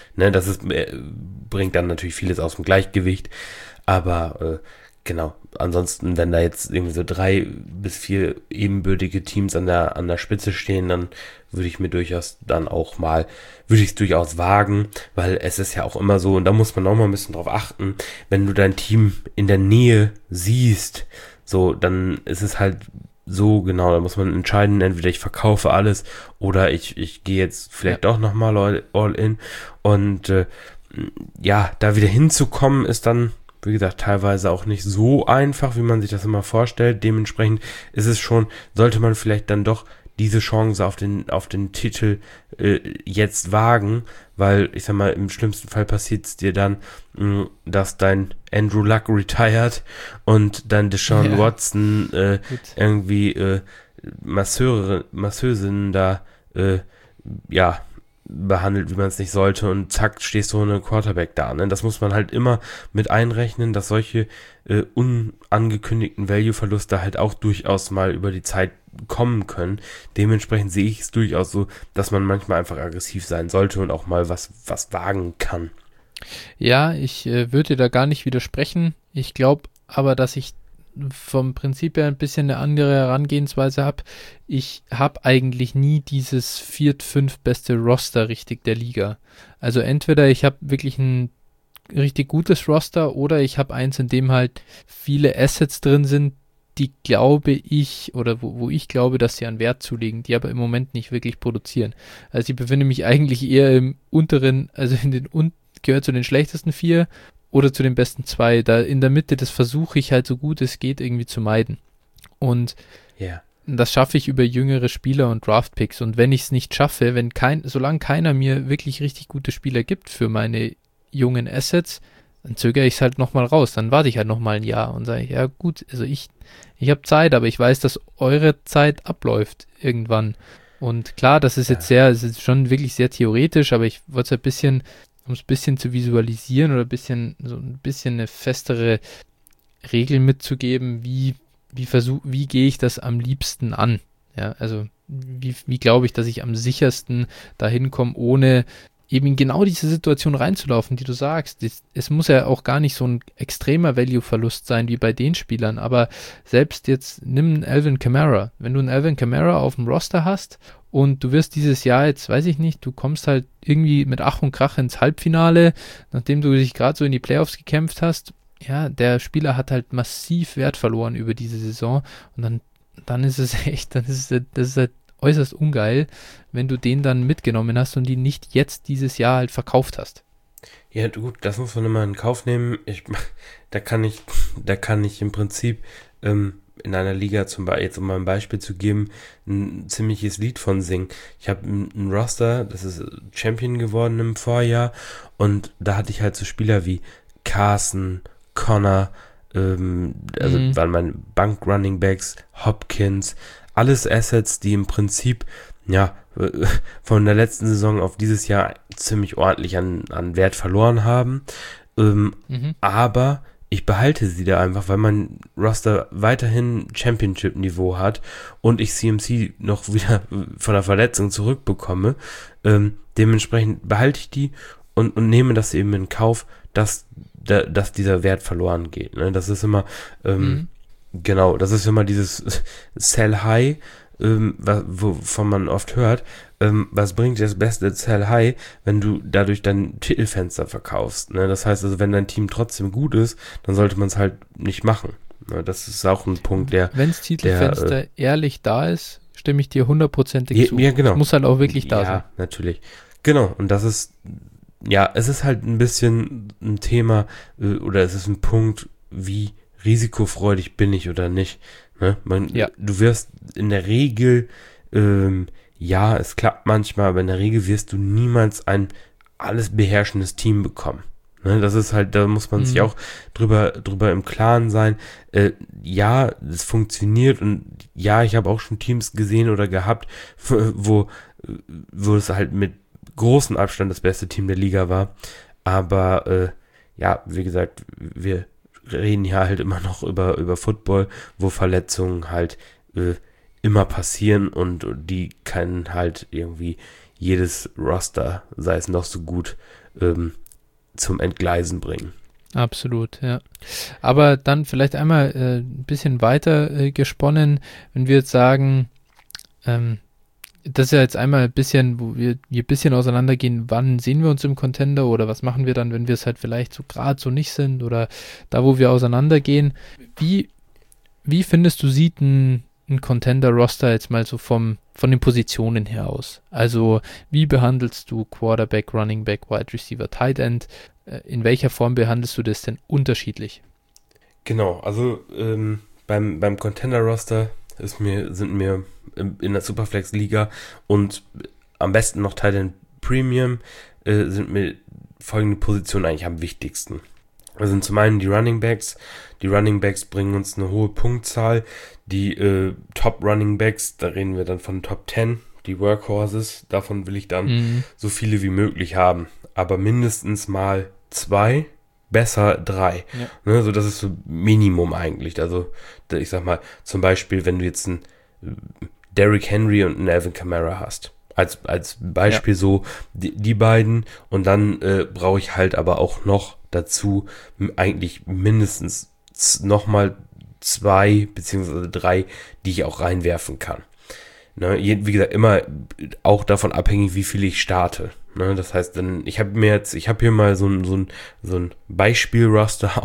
bringt dann natürlich vieles aus dem Gleichgewicht, aber genau, ansonsten, wenn da jetzt irgendwie so 3 bis 4 ebenbürtige Teams an der Spitze stehen, dann würde ich es durchaus wagen, weil es ist ja auch immer so, und da muss man auch mal ein bisschen drauf achten, wenn du dein Team in der Nähe siehst, so, dann ist es halt so, genau, da muss man entscheiden, entweder ich verkaufe alles oder ich gehe jetzt vielleicht doch nochmal all in und da wieder hinzukommen ist dann, wie gesagt, teilweise auch nicht so einfach, wie man sich das immer vorstellt. Dementsprechend sollte man vielleicht dann doch diese Chance auf den Titel jetzt wagen, weil, ich sag mal, im schlimmsten Fall passiert es dir dann, dass dein Andrew Luck retired und dann Deshaun Watson irgendwie Masseusinnen da behandelt, wie man es nicht sollte und zack, stehst du ohne Quarterback da. Ne? Das muss man halt immer mit einrechnen, dass solche unangekündigten Value-Verluste halt auch durchaus mal über die Zeit kommen können. Dementsprechend sehe ich es durchaus so, dass man manchmal einfach aggressiv sein sollte und auch mal was wagen kann. Ja, ich würde da gar nicht widersprechen. Ich glaube aber, dass ich vom Prinzip her ein bisschen eine andere Herangehensweise habe. Ich habe eigentlich nie dieses 4., 5. beste Roster richtig der Liga. Also entweder ich habe wirklich ein richtig gutes Roster oder ich habe eins, in dem halt viele Assets drin sind, die glaube ich, oder wo ich glaube, dass sie an Wert zulegen, die aber im Moment nicht wirklich produzieren. Also ich befinde mich eigentlich eher im unteren, also gehört zu den schlechtesten 4 oder zu den besten 2. Da in der Mitte, das versuche ich halt so gut es geht irgendwie zu meiden. Und das schaffe ich über jüngere Spieler und Draftpicks. Und wenn ich es nicht schaffe, solange keiner mir wirklich richtig gute Spieler gibt für meine jungen Assets, dann zögere ich es halt nochmal raus. Dann warte ich halt nochmal ein Jahr und sage, ja gut, also ich habe Zeit, aber ich weiß, dass eure Zeit abläuft irgendwann. Und klar, das ist es ist schon wirklich sehr theoretisch, aber ich wollte es um es ein bisschen zu visualisieren oder ein bisschen eine festere Regel mitzugeben, wie gehe ich das am liebsten an? Ja, also wie glaube ich, dass ich am sichersten dahin komme, ohne eben in genau diese Situation reinzulaufen, die du sagst. Es muss ja auch gar nicht so ein extremer Value-Verlust sein wie bei den Spielern, aber selbst jetzt nimm einen Alvin Kamara. Wenn du einen Alvin Kamara auf dem Roster hast und du wirst dieses Jahr jetzt, weiß ich nicht, du kommst halt irgendwie mit Ach und Krach ins Halbfinale, nachdem du dich gerade so in die Playoffs gekämpft hast, ja, der Spieler hat halt massiv Wert verloren über diese Saison und dann ist es echt, das ist halt äußerst ungeil, wenn du den dann mitgenommen hast und ihn nicht jetzt dieses Jahr halt verkauft hast. Ja, gut, das muss man immer in Kauf nehmen. Da kann ich im Prinzip in einer Liga, jetzt um mal ein Beispiel zu geben, ein ziemliches Lied von singen. Ich habe einen Roster, das ist Champion geworden im Vorjahr und da hatte ich halt so Spieler wie Carson, Connor, waren meine Bank-Running-Backs, Hopkins, alles Assets, die im Prinzip, von der letzten Saison auf dieses Jahr ziemlich ordentlich an Wert verloren haben. Aber ich behalte sie da einfach, weil mein Roster weiterhin Championship-Niveau hat und ich CMC noch wieder von der Verletzung zurückbekomme. Dementsprechend behalte ich die und nehme das eben in Kauf, dass dieser Wert verloren geht. Ne? Das ist immer, genau, das ist immer dieses Sell High, wovon man oft hört. Was bringt dir das beste Sell High, wenn du dadurch dein Titelfenster verkaufst? Ne? Das heißt also, wenn dein Team trotzdem gut ist, dann sollte man es halt nicht machen. Ne? Das ist auch ein Punkt, wenn das Titelfenster ehrlich da ist, stimme ich dir 100%ig zu. Ja, genau. Es muss halt auch wirklich da sein. Ja, natürlich. Genau, und das ist, ja, es ist halt ein bisschen ein Thema, oder es ist ein Punkt, wie risikofreudig bin ich oder nicht. Ne? Du wirst in der Regel, ja, es klappt manchmal, aber in der Regel wirst du niemals ein alles beherrschendes Team bekommen. Ne? Das ist halt, da muss man sich auch drüber im Klaren sein. Ja, es funktioniert und ja, ich habe auch schon Teams gesehen oder gehabt, wo es halt mit großem Abstand das beste Team der Liga war. Aber ja, wie gesagt, wir reden ja halt immer noch über Football, wo Verletzungen halt immer passieren und die können halt irgendwie jedes Roster, sei es noch so gut, zum Entgleisen bringen. Absolut, ja. Aber dann vielleicht einmal ein bisschen weiter gesponnen, wenn wir jetzt sagen, das ist ja jetzt einmal ein bisschen, wo wir hier ein bisschen auseinandergehen, wann sehen wir uns im Contender oder was machen wir dann, wenn wir es halt vielleicht so gerade so nicht sind oder da, wo wir auseinandergehen. Wie findest du, sieht ein Contender-Roster jetzt mal so von den Positionen her aus? Also wie behandelst du Quarterback, Running Back, Wide Receiver, Tight End? In welcher Form behandelst du das denn unterschiedlich? Genau, also beim Contender-Roster sind mir in der Superflex-Liga und am besten noch Tight End Premium sind mir folgende Positionen eigentlich am wichtigsten. Das sind zum einen die Running Backs. Die Running Backs bringen uns eine hohe Punktzahl. Die Top Running Backs, da reden wir dann von Top 10, die Workhorses. Davon will ich dann so viele wie möglich haben. Aber mindestens mal 2, besser 3. Ja. Ne, so das ist so Minimum eigentlich. Also ich sag mal, zum Beispiel, wenn du jetzt einen Derrick Henry und einen Alvin Kamara hast. Als Beispiel so die beiden. Und dann brauche ich halt aber auch noch dazu eigentlich mindestens nochmal 2 beziehungsweise 3, die ich auch reinwerfen kann. Ne, wie gesagt, immer auch davon abhängig, wie viel ich starte. Ne, das heißt, ich habe hier mal so ein Beispiel-Roster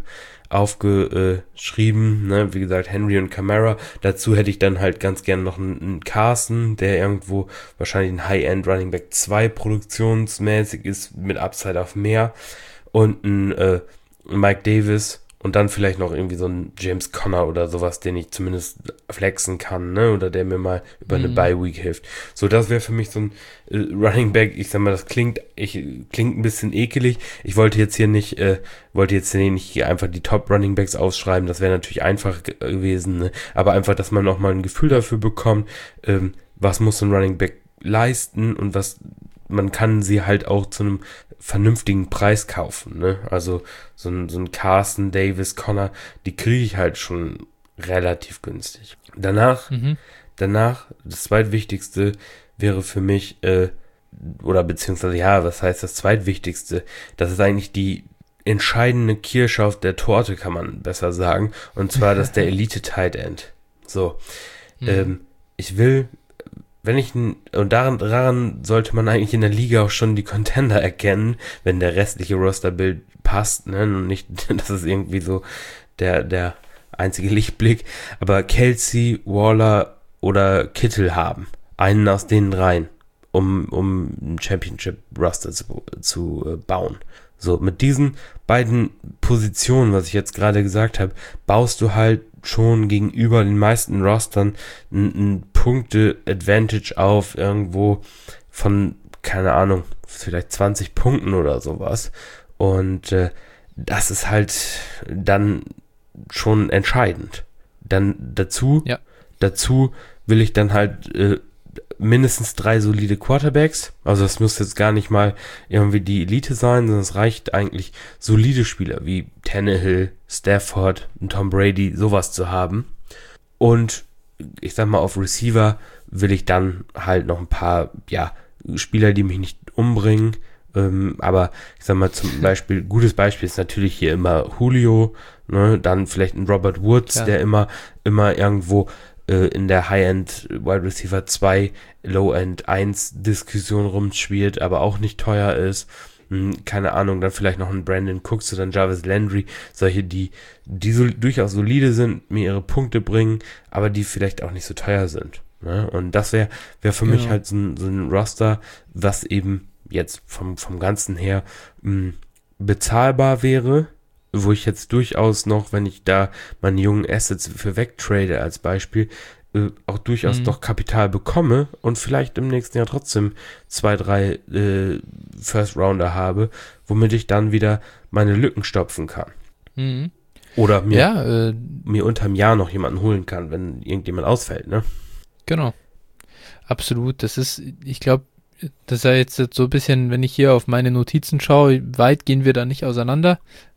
aufgeschrieben, ne, wie gesagt, Henry und Kamara. Dazu hätte ich dann halt ganz gerne noch einen Carson, der irgendwo wahrscheinlich ein High-End Running Back 2 produktionsmäßig ist, mit Upside auf mehr. Und ein Mike Davis und dann vielleicht noch irgendwie so ein James Conner oder sowas, den ich zumindest flexen kann, ne, oder der mir mal über eine Bye-Week hilft. So, das wäre für mich so ein Running Back, ich sag mal, das klingt ein bisschen ekelig. Ich wollte jetzt hier nicht einfach die Top Running Backs ausschreiben, das wäre natürlich einfach gewesen, ne? Aber einfach, dass man auch mal ein Gefühl dafür bekommt, was muss ein Running Back leisten und man kann sie halt auch zu einem vernünftigen Preis kaufen, ne? Also so ein Carson, Davis, Conner, die kriege ich halt schon relativ günstig. Danach, das zweitwichtigste wäre für mich, oder beziehungsweise, ja, was heißt das zweitwichtigste? Das ist eigentlich die entscheidende Kirsche auf der Torte, kann man besser sagen. Und zwar das der Elite Tight End. So, ich will, und daran sollte man eigentlich in der Liga auch schon die Contender erkennen, wenn der restliche Rosterbild passt, ne, und nicht, das ist irgendwie so der einzige Lichtblick, aber Kelsey, Waller oder Kittle haben. Einen aus den dreien, um ein Championship-Roster zu bauen. So, mit diesen beiden Positionen, was ich jetzt gerade gesagt habe, baust du halt schon gegenüber den meisten Rostern ein Punkte-Advantage auf, irgendwo von, keine Ahnung, vielleicht 20 Punkten oder sowas. Und das ist halt dann schon entscheidend. Dann dazu will ich dann halt mindestens 3 solide Quarterbacks. Also das muss jetzt gar nicht mal irgendwie die Elite sein, sondern es reicht eigentlich, solide Spieler wie Tannehill, Stafford, Tom Brady, sowas zu haben. Und ich sag mal, auf Receiver will ich dann halt noch ein paar, Spieler, die mich nicht umbringen. Aber ich sag mal, zum Beispiel, gutes Beispiel ist natürlich hier immer Julio, ne? Dann vielleicht ein Robert Woods, der immer irgendwo in der High-End Wide Receiver 2, Low-End 1 Diskussion rumspielt, aber auch nicht teuer ist. Keine Ahnung, dann vielleicht noch ein Brandon Cooks oder ein Jarvis Landry, solche, die so durchaus solide sind, mir ihre Punkte bringen, aber die vielleicht auch nicht so teuer sind. Ne? Und das wäre für mich halt so ein Roster, was eben jetzt vom Ganzen her bezahlbar wäre, wo ich jetzt durchaus noch, wenn ich da meine jungen Assets für wegtrade als Beispiel, auch durchaus noch Kapital bekomme und vielleicht im nächsten Jahr trotzdem 2, 3 First Rounder habe, womit ich dann wieder meine Lücken stopfen kann. Oder mir unterm Jahr noch jemanden holen kann, wenn irgendjemand ausfällt, ne? Genau. Absolut. Das ist, ich glaube, das ist ja jetzt so ein bisschen, wenn ich hier auf meine Notizen schaue, weit gehen wir da nicht auseinander.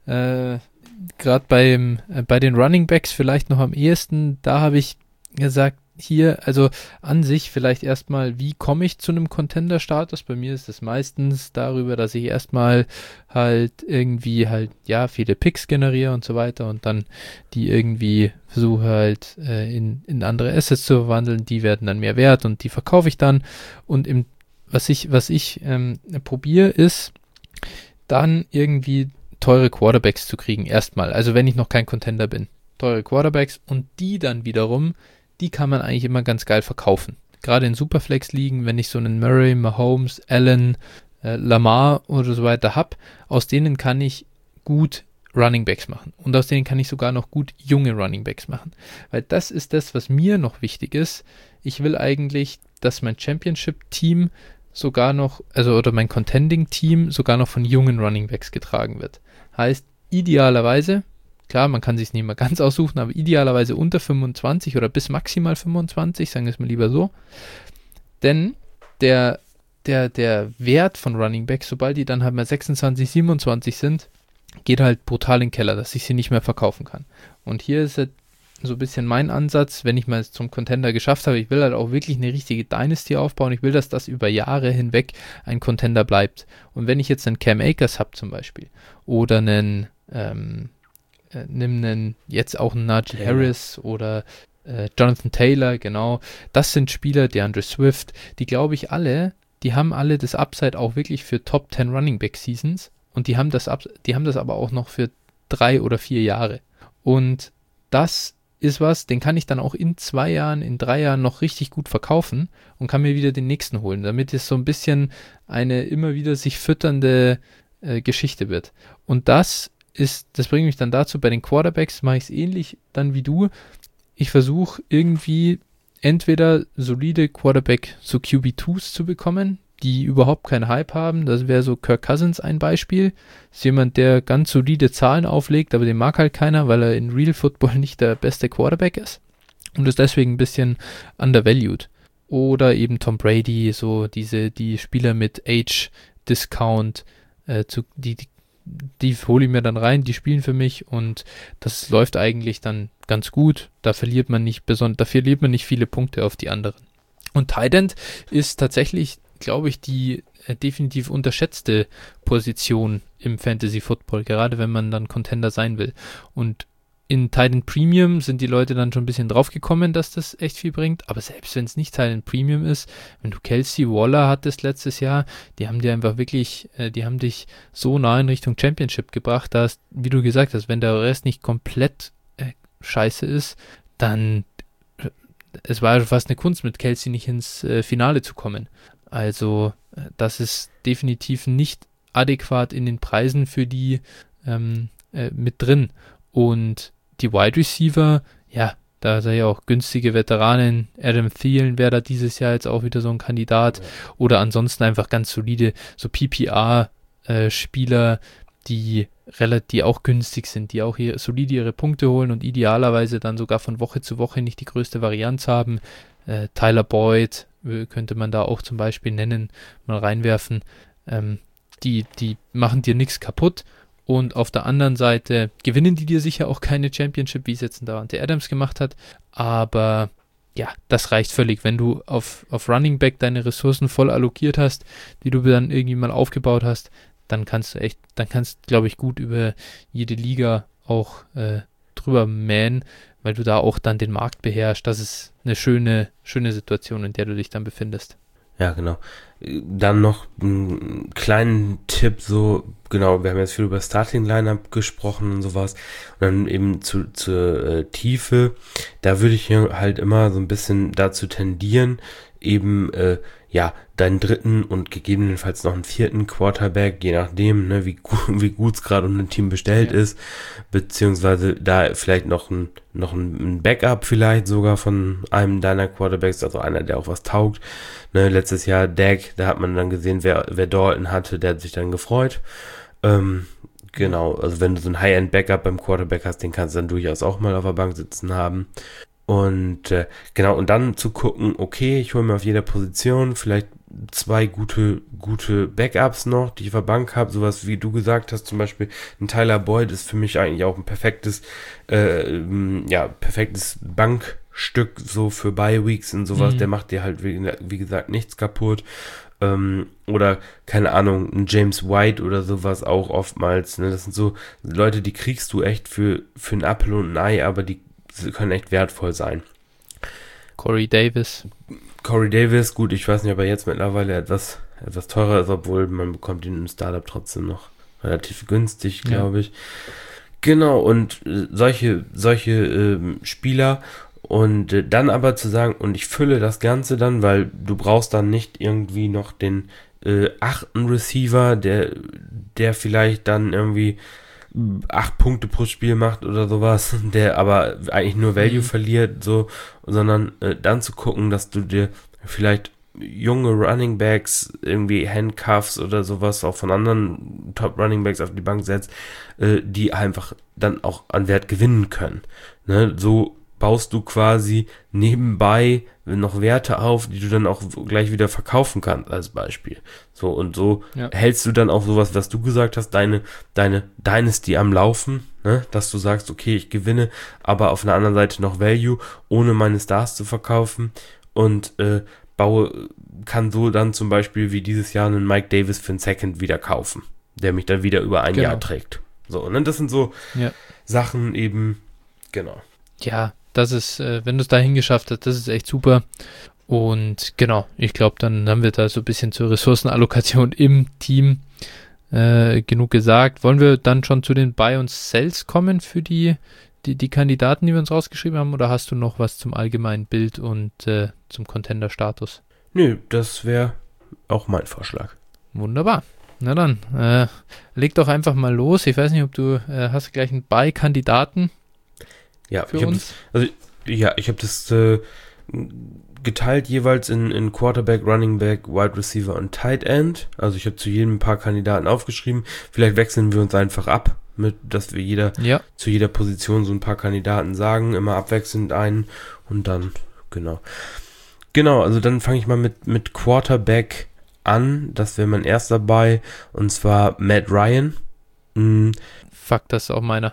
Gerade bei den Running Backs vielleicht noch am ehesten, da habe ich gesagt, hier, also an sich vielleicht erstmal, wie komme ich zu einem Contender-Status? Bei mir ist es meistens darüber, dass ich erstmal halt irgendwie viele Picks generiere und so weiter und dann die irgendwie versuche halt in andere Assets zu verwandeln, die werden dann mehr wert und die verkaufe ich dann und was ich probiere ist, dann irgendwie teure Quarterbacks zu kriegen, erstmal. Also wenn ich noch kein Contender bin. Teure Quarterbacks und die dann wiederum, die kann man eigentlich immer ganz geil verkaufen. Gerade in Superflex-Ligen, wenn ich so einen Murray, Mahomes, Allen, Lamar oder so weiter habe, aus denen kann ich gut Running Backs machen. Und aus denen kann ich sogar noch gut junge Running Backs machen. Weil das ist das, was mir noch wichtig ist. Ich will eigentlich, dass mein Championship-Team sogar noch, oder mein Contending-Team sogar noch von jungen Running Backs getragen wird. Heißt, idealerweise, klar, man kann sich es nicht mehr ganz aussuchen, aber idealerweise unter 25 oder bis maximal 25, sagen wir es mal lieber so. Denn der Wert von Running Backs, sobald die dann halt mal 26, 27 sind, geht halt brutal in den Keller, dass ich sie nicht mehr verkaufen kann. Und hier ist so ein bisschen mein Ansatz, wenn ich mal zum Contender geschafft habe, ich will halt auch wirklich eine richtige Dynasty aufbauen, ich will, dass das über Jahre hinweg ein Contender bleibt. Und wenn ich jetzt einen Cam Akers habe zum Beispiel oder nimm einen, jetzt auch einen Najee Harris oder Jonathan Taylor, genau, das sind Spieler, DeAndre Swift, die glaube ich die haben alle das Upside auch wirklich für Top 10 Running Back Seasons und die haben das aber auch noch für 3 oder 4 Jahre. Und das ist was, den kann ich dann auch in 2 Jahren, in 3 Jahren noch richtig gut verkaufen und kann mir wieder den nächsten holen, damit es so ein bisschen eine immer wieder sich fütternde Geschichte wird. Und das bringt mich dann dazu, bei den Quarterbacks mache ich es ähnlich dann wie du. Ich versuche irgendwie entweder solide Quarterback, so QB2s zu bekommen, die überhaupt keinen Hype haben. Das wäre so Kirk Cousins ein Beispiel. Das ist jemand, der ganz solide Zahlen auflegt, aber den mag halt keiner, weil er in Real Football nicht der beste Quarterback ist und ist deswegen ein bisschen undervalued. Oder eben Tom Brady, so die Spieler mit Age-Discount, die hole ich mir dann rein, die spielen für mich und das läuft eigentlich dann ganz gut. Da verliert man nicht viele Punkte auf die anderen. Und Tight End ist tatsächlich, glaube ich, die definitiv unterschätzte Position im Fantasy Football, gerade wenn man dann Contender sein will. Und in Tight End Premium sind die Leute dann schon ein bisschen drauf gekommen, dass das echt viel bringt, aber selbst wenn es nicht Tight End Premium ist, wenn du Kelsey Waller hattest letztes Jahr, die haben dir einfach wirklich, die haben dich so nah in Richtung Championship gebracht, dass, wie du gesagt hast, wenn der Rest nicht komplett scheiße ist, dann es war fast eine Kunst, mit Kelsey nicht ins Finale zu kommen. Also das ist definitiv nicht adäquat in den Preisen für die mit drin. Und die Wide Receiver, ja, da sei ja auch günstige Veteranen. Adam Thielen wäre da dieses Jahr jetzt auch wieder so ein Kandidat. Ja. Oder ansonsten einfach ganz solide, so PPR-Spieler, die auch günstig sind, die auch hier solide ihre Punkte holen und idealerweise dann sogar von Woche zu Woche nicht die größte Varianz haben. Tyler Boyd könnte man da auch zum Beispiel nennen, mal reinwerfen. Die machen dir nichts kaputt. Und auf der anderen Seite gewinnen die dir sicher auch keine Championship, wie es jetzt ein Davante Adams gemacht hat. Aber ja, das reicht völlig. Wenn du auf Running Back deine Ressourcen voll allokiert hast, die du dann irgendwie mal aufgebaut hast, dann kannst du, glaube ich, gut über jede Liga auch drüber mähen, weil du da auch dann den Markt beherrschst. Das ist eine schöne Situation, in der du dich dann befindest. Ja, genau. Dann noch einen kleinen Tipp, so, genau, wir haben jetzt viel über Starting-Lineup gesprochen und sowas. Und dann eben zur Tiefe, da würde ich hier halt immer so ein bisschen dazu tendieren, eben, deinen dritten und gegebenenfalls noch einen vierten Quarterback, je nachdem, ne, wie gut es gerade um ein Team bestellt ist, beziehungsweise da vielleicht noch ein Backup vielleicht sogar von einem deiner Quarterbacks, also einer, der auch was taugt. Ne, letztes Jahr Dak, da hat man dann gesehen, wer Dalton hatte, der hat sich dann gefreut. Genau, also wenn du so ein High-End-Backup beim Quarterback hast, den kannst du dann durchaus auch mal auf der Bank sitzen haben. Und genau, und dann zu gucken, okay, ich hole mir auf jeder Position vielleicht 2 gute Backups noch, die ich auf der Bank habe, sowas wie du gesagt hast, zum Beispiel ein Tyler Boyd ist für mich eigentlich auch ein perfektes Bankstück so für Bye-Weeks und sowas, der macht dir halt, wie gesagt, nichts kaputt. Oder, keine Ahnung, ein James White oder sowas auch oftmals, ne? Das sind so Leute, die kriegst du echt für einen Apfel und ein Ei, aber die können echt wertvoll sein. Corey Davis, gut, ich weiß nicht, ob er jetzt mittlerweile etwas teurer ist, obwohl man bekommt ihn im Startup trotzdem noch relativ günstig, glaube ich. Genau, und solche Spieler und dann aber zu sagen, und ich fülle das Ganze dann, weil du brauchst dann nicht irgendwie noch den 8. Receiver, der vielleicht dann irgendwie 8 Punkte pro Spiel macht oder sowas, der aber eigentlich nur Value verliert, so, sondern dann zu gucken, dass du dir vielleicht junge Running Backs, irgendwie Handcuffs oder sowas auch von anderen Top Running Backs auf die Bank setzt, die einfach dann auch an Wert gewinnen können. Ne? So baust du quasi nebenbei noch Werte auf, die du dann auch gleich wieder verkaufen kannst, als Beispiel. So und so hältst du dann auch sowas, was du gesagt hast, deine Dynasty am Laufen, ne? Dass du sagst, okay, ich gewinne, aber auf einer anderen Seite noch Value, ohne meine Stars zu verkaufen und kann so dann zum Beispiel wie dieses Jahr einen Mike Davis für einen Second wieder kaufen, der mich dann wieder über ein Jahr trägt. So, und dann das sind so Sachen eben, genau. Ja, das ist, wenn du es dahin geschafft hast, das ist echt super. Und genau, ich glaube, dann haben wir da so ein bisschen zur Ressourcenallokation im Team genug gesagt. Wollen wir dann schon zu den Buy und Sells kommen für die Kandidaten, die wir uns rausgeschrieben haben? Oder hast du noch was zum allgemeinen Bild und zum Contender-Status? Nö, das wäre auch mein Vorschlag. Wunderbar. Na dann, leg doch einfach mal los. Ich weiß nicht, ob du hast gleich einen Buy-Kandidaten. Ja, für uns? Ich habe das geteilt jeweils in Quarterback, Running Back, Wide Receiver und Tight End. Also ich habe zu jedem ein paar Kandidaten aufgeschrieben. Vielleicht wechseln wir uns einfach ab, dass wir zu jeder Position so ein paar Kandidaten sagen, immer abwechselnd einen und dann, genau. Genau, also dann fange ich mal mit Quarterback an. Das wäre mein erster Buy und zwar Matt Ryan. Fuck, das ist auch meiner.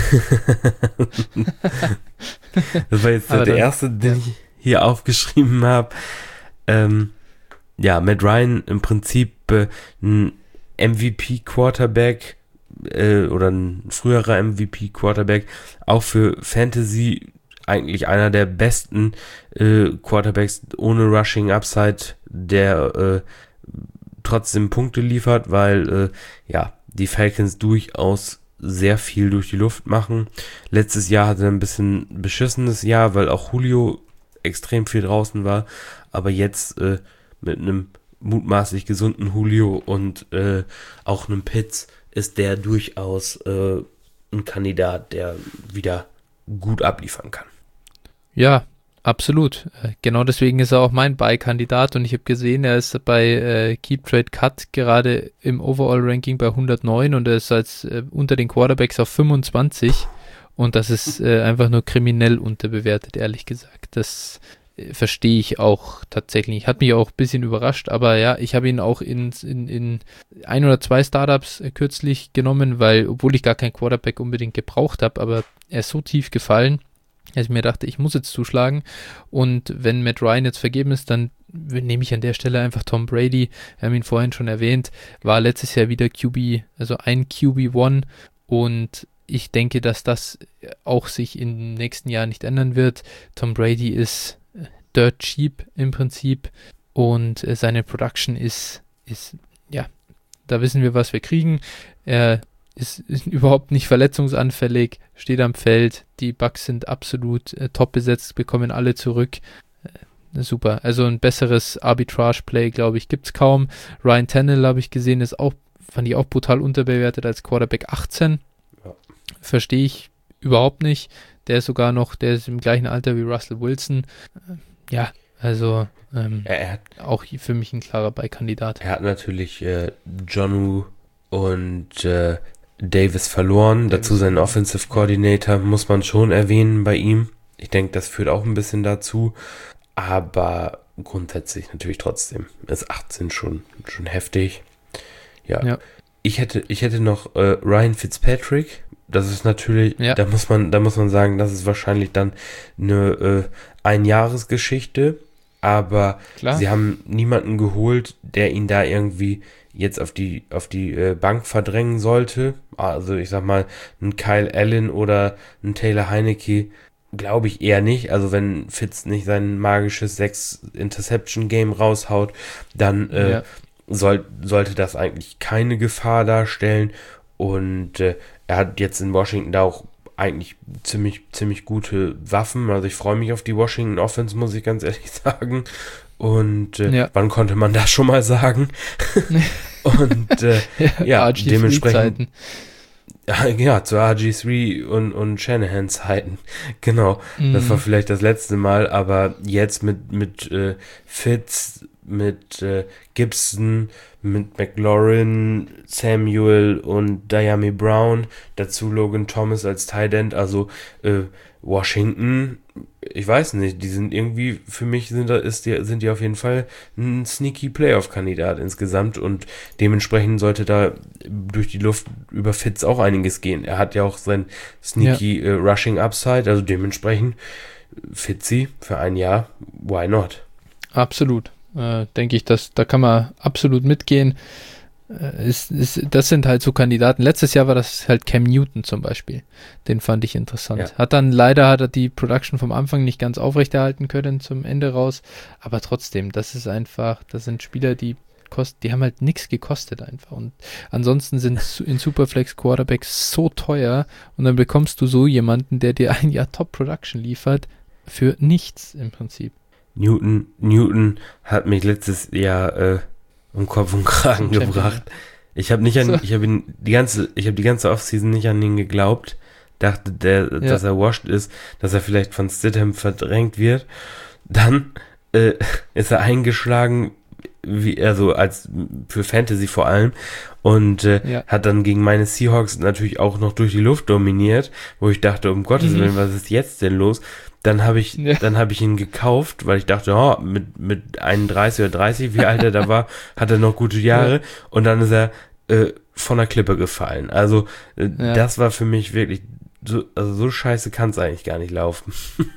Das war jetzt der erste, den ich hier aufgeschrieben habe. Matt Ryan im Prinzip ein MVP-Quarterback oder ein früherer MVP-Quarterback, auch für Fantasy eigentlich einer der besten Quarterbacks ohne Rushing Upside, der trotzdem Punkte liefert, weil die Falcons durchaus sehr viel durch die Luft machen. Letztes Jahr hatte er ein bisschen beschissenes Jahr, weil auch Julio extrem viel draußen war, aber jetzt mit einem mutmaßlich gesunden Julio und auch einem Pitts ist der durchaus ein Kandidat, der wieder gut abliefern kann. Ja, absolut. Genau deswegen ist er auch mein Buy-Kandidat und ich habe gesehen, er ist bei Keep Trade Cut gerade im Overall-Ranking bei 109 und er ist als unter den Quarterbacks auf 25 und das ist einfach nur kriminell unterbewertet, ehrlich gesagt. Das verstehe ich auch tatsächlich. Hat mich auch ein bisschen überrascht, aber ja, ich habe ihn auch in ein oder zwei Startups kürzlich genommen, weil, obwohl ich gar keinen Quarterback unbedingt gebraucht habe, aber er ist so tief gefallen, dass ich mir dachte, ich muss jetzt zuschlagen. Und wenn Matt Ryan jetzt vergeben ist, dann nehme ich an der Stelle einfach Tom Brady. Wir haben ihn vorhin schon erwähnt, war letztes Jahr wieder QB, also ein QB1, und ich denke, dass das auch sich im nächsten Jahr nicht ändern wird. Tom Brady ist dirt cheap im Prinzip und seine Production ist, ja, da wissen wir, was wir kriegen. Er ist überhaupt nicht verletzungsanfällig, steht am Feld, die Bucks sind absolut top besetzt, bekommen alle zurück. Super, also ein besseres Arbitrage-Play, glaube ich, gibt es kaum. Ryan Tannehill habe ich gesehen, fand ich auch brutal unterbewertet als Quarterback 18. Ja. Verstehe ich überhaupt nicht. Der ist im gleichen Alter wie Russell Wilson. Ja, also auch für mich ein klarer Beikandidat. Er hat natürlich Jonnu und Davis verloren. Dazu seinen Offensive Coordinator muss man schon erwähnen bei ihm. Ich denke, das führt auch ein bisschen dazu. Aber grundsätzlich natürlich trotzdem ist 18 schon heftig. Ja. Ich hätte noch Ryan Fitzpatrick. Das ist natürlich, da muss man sagen, das ist wahrscheinlich dann eine Einjahresgeschichte. Aber klar, sie haben niemanden geholt, der ihn da irgendwie jetzt auf die Bank verdrängen sollte. Also ich sag mal, ein Kyle Allen oder ein Taylor Heineke glaube ich eher nicht. Also wenn Fitz nicht sein magisches 6-Interception-Game raushaut, dann sollte das eigentlich keine Gefahr darstellen. Und er hat jetzt in Washington da auch eigentlich ziemlich gute Waffen. Also ich freue mich auf die Washington Offense, muss ich ganz ehrlich sagen. Und wann konnte man das schon mal sagen? Und dementsprechend zu RG3 und Shanahan-Zeiten. Genau, das war vielleicht das letzte Mal, aber jetzt mit Fitz, mit Gibson, mit McLaurin, Samuel und Diami Brown, dazu Logan Thomas als Tight End, also Washington, ich weiß nicht, die sind irgendwie, für mich sind die auf jeden Fall ein sneaky Playoff-Kandidat insgesamt und dementsprechend sollte da durch die Luft über Fitz auch einiges gehen. Er hat ja auch sein sneaky Rushing Upside, also dementsprechend Fitzy für ein Jahr, why not? Absolut. Denke ich, da kann man absolut mitgehen. Das sind halt so Kandidaten. Letztes Jahr war das halt Cam Newton zum Beispiel. Den fand ich interessant. Ja. Leider hat er die Production vom Anfang nicht ganz aufrechterhalten können zum Ende raus. Aber trotzdem, das sind Spieler, die haben halt nichts gekostet einfach. Und ansonsten sind in Superflex Quarterbacks so teuer und dann bekommst du so jemanden, der dir ein Jahr Top Production liefert, für nichts im Prinzip. Newton hat mich letztes Jahr um Kopf und Kragen gebracht. Ich habe die ganze Offseason nicht an ihn geglaubt. Dachte, dass er washed ist, dass er vielleicht von Stidham verdrängt wird. Dann ist er eingeschlagen, als für Fantasy vor allem, und hat dann gegen meine Seahawks natürlich auch noch durch die Luft dominiert, wo ich dachte, um Gottes Willen, was ist jetzt denn los? Dann habe ich ihn gekauft, weil ich dachte, mit 31 oder 30, wie alt er da war, hat er noch gute Jahre, und dann ist er von der Klippe gefallen. Also das war für mich wirklich so scheiße kann es eigentlich gar nicht laufen.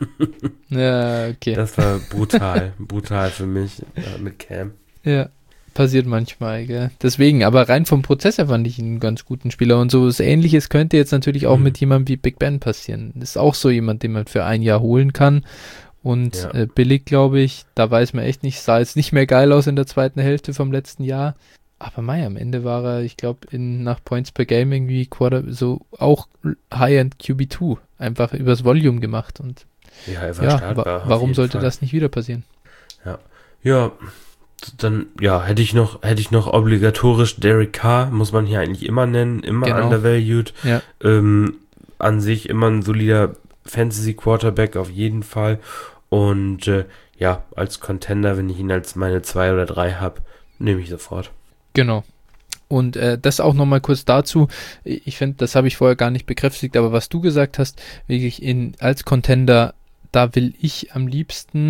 Ja, okay. Das war brutal für mich mit Cam. Ja, passiert manchmal, gell. Deswegen, aber rein vom Prozess her fand ich ihn einen ganz guten Spieler, und so was Ähnliches könnte jetzt natürlich auch mit jemandem wie Big Ben passieren. Das ist auch so jemand, den man für ein Jahr holen kann, und billig, glaube ich, da weiß man echt nicht, sah jetzt nicht mehr geil aus in der zweiten Hälfte vom letzten Jahr, aber am Ende war er, ich glaube, nach Points per Game irgendwie auch High-End QB2, einfach übers Volume gemacht, und er war startbar, warum sollte das nicht wieder passieren? Ja, dann hätte ich noch obligatorisch Derek Carr, muss man hier eigentlich immer nennen, immer undervalued. Ja. An sich immer ein solider Fantasy-Quarterback auf jeden Fall. Und als Contender, wenn ich ihn als meine 2 oder 3 habe, nehme ich sofort. Genau. Und das auch nochmal kurz dazu. Ich finde, das habe ich vorher gar nicht bekräftigt, aber was du gesagt hast, wirklich als Contender, da will ich am liebsten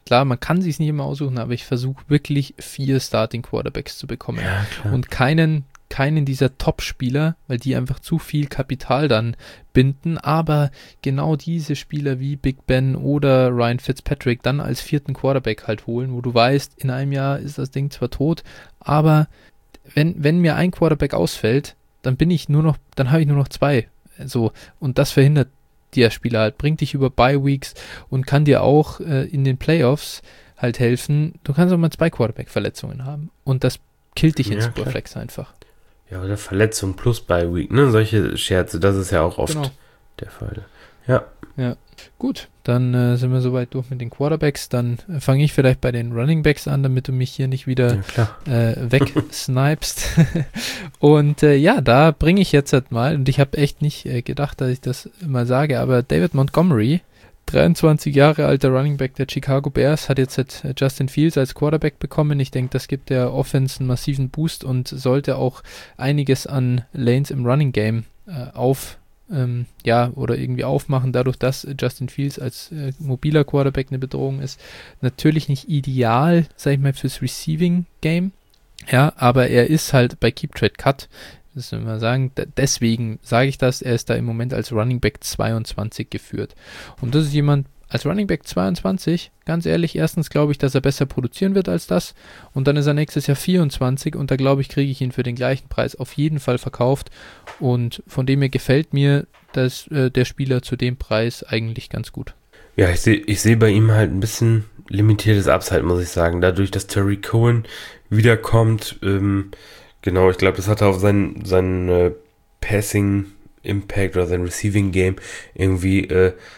klar, man kann sich nicht immer aussuchen, aber ich versuche wirklich 4 Starting Quarterbacks zu bekommen. Ja, und keinen dieser Top-Spieler, weil die einfach zu viel Kapital dann binden, aber genau diese Spieler wie Big Ben oder Ryan Fitzpatrick dann als 4. Quarterback halt holen, wo du weißt, in einem Jahr ist das Ding zwar tot, aber wenn mir ein Quarterback ausfällt, dann habe ich nur noch 2. So, und das verhindert der Spieler halt, bringt dich über Bye-Weeks und kann dir auch in den Playoffs halt helfen. Du kannst auch mal 2 Quarterback-Verletzungen haben und das killt dich in Superflex einfach. Ja, oder Verletzung plus Bye-Week, ne? Solche Scherze, das ist ja auch oft der Fall. Ja. Ja, gut, dann sind wir soweit durch mit den Quarterbacks. Dann fange ich vielleicht bei den Runningbacks an, damit du mich hier nicht wieder wegsnipest. Und da bringe ich jetzt halt mal, und ich habe echt nicht gedacht, dass ich das mal sage, aber David Montgomery, 23 Jahre alter Runningback der Chicago Bears, hat jetzt Justin Fields als Quarterback bekommen. Ich denke, das gibt der Offense einen massiven Boost und sollte auch einiges an Lanes im Running Game oder irgendwie aufmachen, dadurch, dass Justin Fields als mobiler Quarterback eine Bedrohung ist. Natürlich nicht ideal, sag ich mal, fürs Receiving Game, ja, aber er ist halt bei Keep Trade Cut, das müssen wir sagen, deswegen sage ich das, er ist da im Moment als Running Back 22 geführt. Und das ist jemand, als Running Back 22, ganz ehrlich, erstens glaube ich, dass er besser produzieren wird als das und dann ist er nächstes Jahr 24 und da glaube ich, kriege ich ihn für den gleichen Preis auf jeden Fall verkauft und von dem her gefällt mir der Spieler zu dem Preis eigentlich ganz gut. Ja, ich seh bei ihm halt ein bisschen limitiertes Upside, muss ich sagen, dadurch, dass Terry Cohen wiederkommt, genau, ich glaube, das hat er auf sein Passing Impact oder sein Receiving Game irgendwie,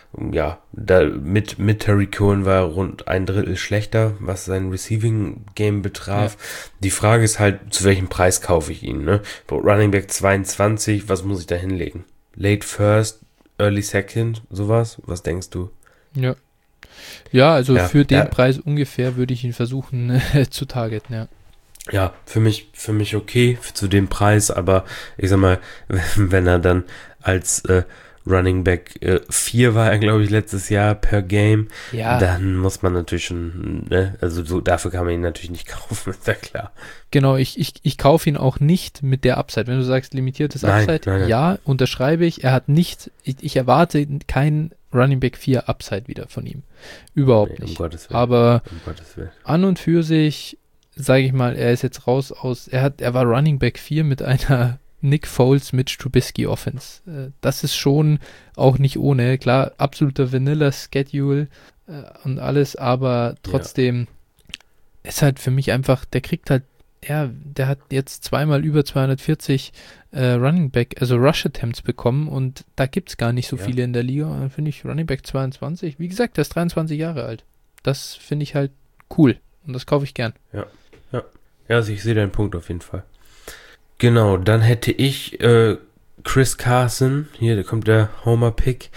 da mit Terry Cohen war er rund 1/3 schlechter, was sein Receiving Game betraf. Ja. Die Frage ist halt, zu welchem Preis kaufe ich ihn, ne? Running Back 22, was muss ich da hinlegen? Late First, Early Second, sowas? Was denkst du? Ja. Ja, also für den Preis ungefähr würde ich ihn versuchen zu targeten, ja. Ja, für mich okay, zu dem Preis, aber ich sag mal, wenn er dann als Running Back 4 war er, glaube ich, letztes Jahr per Game, dann muss man natürlich schon, ne, also so, dafür kann man ihn natürlich nicht kaufen, ist ja klar. Genau, ich kaufe ihn auch nicht mit der Upside. Wenn du sagst, limitiertes Upside, nein. Ja, unterschreibe ich. Er hat nicht, ich erwarte kein Running Back 4 Upside wieder von ihm. Überhaupt nicht. Gottes Willen. Aber an und für sich, sage ich mal, er ist jetzt raus aus, er war Running Back 4 mit einer Nick Foles, Mitch Trubisky Offense. Das ist schon auch nicht ohne. Klar, absoluter Vanilla-Schedule und alles, aber trotzdem ist halt für mich einfach, der kriegt halt, der hat jetzt zweimal über 240 Running Back, also Rush Attempts bekommen und da gibt es gar nicht so viele in der Liga. Und dann finde ich Running Back 22, wie gesagt, der ist 23 Jahre alt. Das finde ich halt cool und das kaufe ich gern. Ja, also ich sehe deinen Punkt auf jeden Fall. Genau, dann hätte ich Chris Carson, hier, da kommt der Homer-Pick.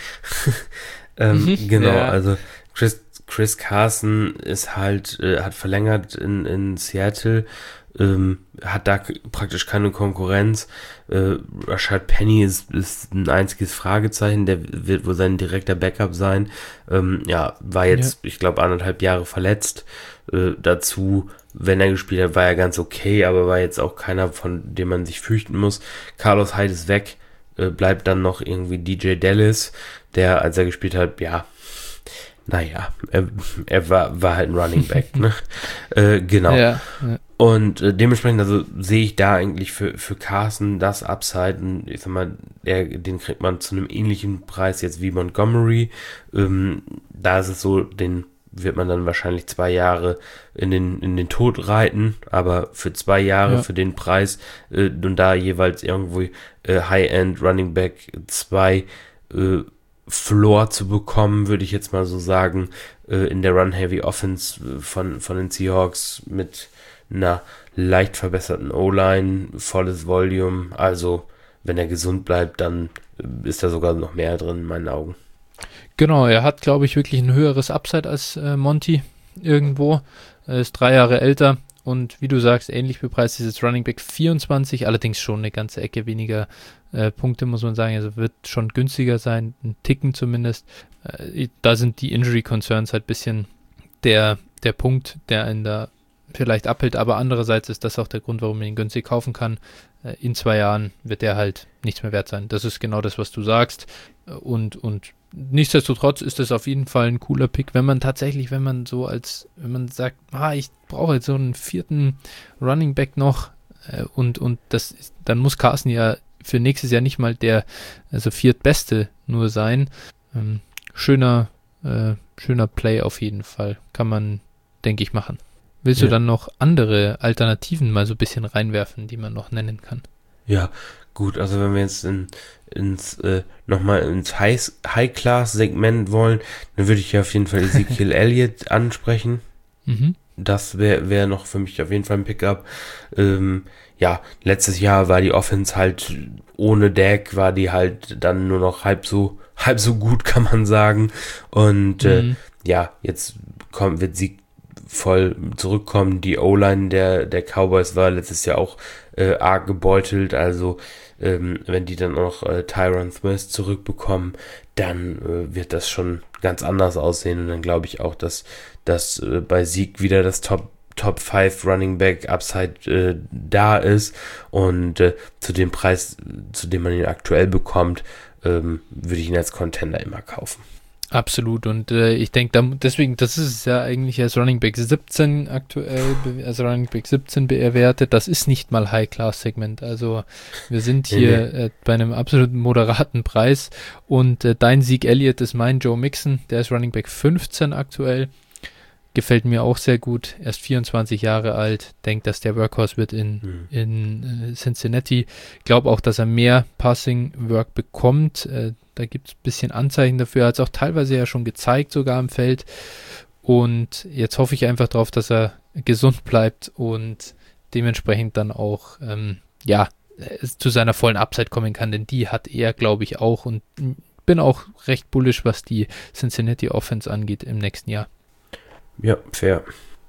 Genau, also Chris Carson ist halt, hat verlängert in Seattle, hat da praktisch keine Konkurrenz. Rashad Penny ist ein einziges Fragezeichen, der wird wohl sein direkter Backup sein. War jetzt, ich glaube, 1,5 Jahre verletzt. Dazu, wenn er gespielt hat, war er ganz okay, aber war jetzt auch keiner, von dem man sich fürchten muss. Carlos Hyde ist weg, bleibt dann noch irgendwie DJ Dallas, der, als er gespielt hat, er war halt ein Running Back, ne? Genau. Ja. Und dementsprechend, also sehe ich da eigentlich für Carson das Upside, und ich sag mal, den kriegt man zu einem ähnlichen Preis jetzt wie Montgomery. Da ist es so, den wird man dann wahrscheinlich 2 Jahre in den Tod reiten, aber für 2 Jahre für den Preis und da jeweils irgendwo High-End Running Back 2 Floor zu bekommen, würde ich jetzt mal so sagen, in der Run-Heavy Offense von den Seahawks mit einer leicht verbesserten O-Line, volles Volume, also wenn er gesund bleibt, dann ist da sogar noch mehr drin in meinen Augen. Genau, er hat, glaube ich, wirklich ein höheres Upside als Monty irgendwo. Er ist 3 Jahre älter und wie du sagst, ähnlich bepreist ist jetzt Running Back 24, allerdings schon eine ganze Ecke weniger Punkte, muss man sagen. Also wird schon günstiger sein, ein Ticken zumindest. Da sind die Injury Concerns halt ein bisschen der Punkt, der einen da vielleicht abhält, aber andererseits ist das auch der Grund, warum man ihn günstig kaufen kann. In 2 Jahren wird der halt nichts mehr wert sein. Das ist genau das, was du sagst. Und nichtsdestotrotz ist das auf jeden Fall ein cooler Pick, wenn man sagt, ich brauche jetzt so einen 4. Running Back noch und dann muss Carson ja für nächstes Jahr nicht mal der 4. Beste nur sein. Schöner Play auf jeden Fall. Kann man, denke ich, machen. Willst du dann noch andere Alternativen mal so ein bisschen reinwerfen, die man noch nennen kann? Ja, gut, also wenn wir jetzt nochmal ins High-Class-Segment wollen, dann würde ich ja auf jeden Fall Ezekiel Elliott ansprechen. Mhm. Das wäre noch für mich auf jeden Fall ein Pickup. Letztes Jahr war die Offense halt ohne Dak, war die halt dann nur noch halb so gut, kann man sagen. Und jetzt wird sie voll zurückkommen. Die O-Line der Cowboys war letztes Jahr auch arg gebeutelt, also wenn die dann auch Tyron Smith zurückbekommen, dann wird das schon ganz anders aussehen und dann glaube ich auch, dass bei Sieg wieder das Top 5 Running Back Upside da ist und zu dem Preis, zu dem man ihn aktuell bekommt, würde ich ihn als Contender immer kaufen. Absolut, und ich denke, deswegen, das ist es ja eigentlich als Running Back 17 aktuell, als Running Back 17 bewertet, das ist nicht mal High-Class-Segment, also wir sind hier bei einem absolut moderaten Preis und dein Zeke Elliott ist mein Joe Mixon, der ist Running Back 15 aktuell, gefällt mir auch sehr gut, erst 24 Jahre alt, denkt, dass der Workhorse wird in Cincinnati, glaube auch, dass er mehr Passing-Work bekommt, da gibt es ein bisschen Anzeichen dafür. Er hat es auch teilweise ja schon gezeigt, sogar im Feld. Und jetzt hoffe ich einfach darauf, dass er gesund bleibt und dementsprechend dann auch zu seiner vollen Upside kommen kann. Denn die hat er, glaube ich, auch. Und bin auch recht bullish, was die Cincinnati Offense angeht im nächsten Jahr. Ja, fair.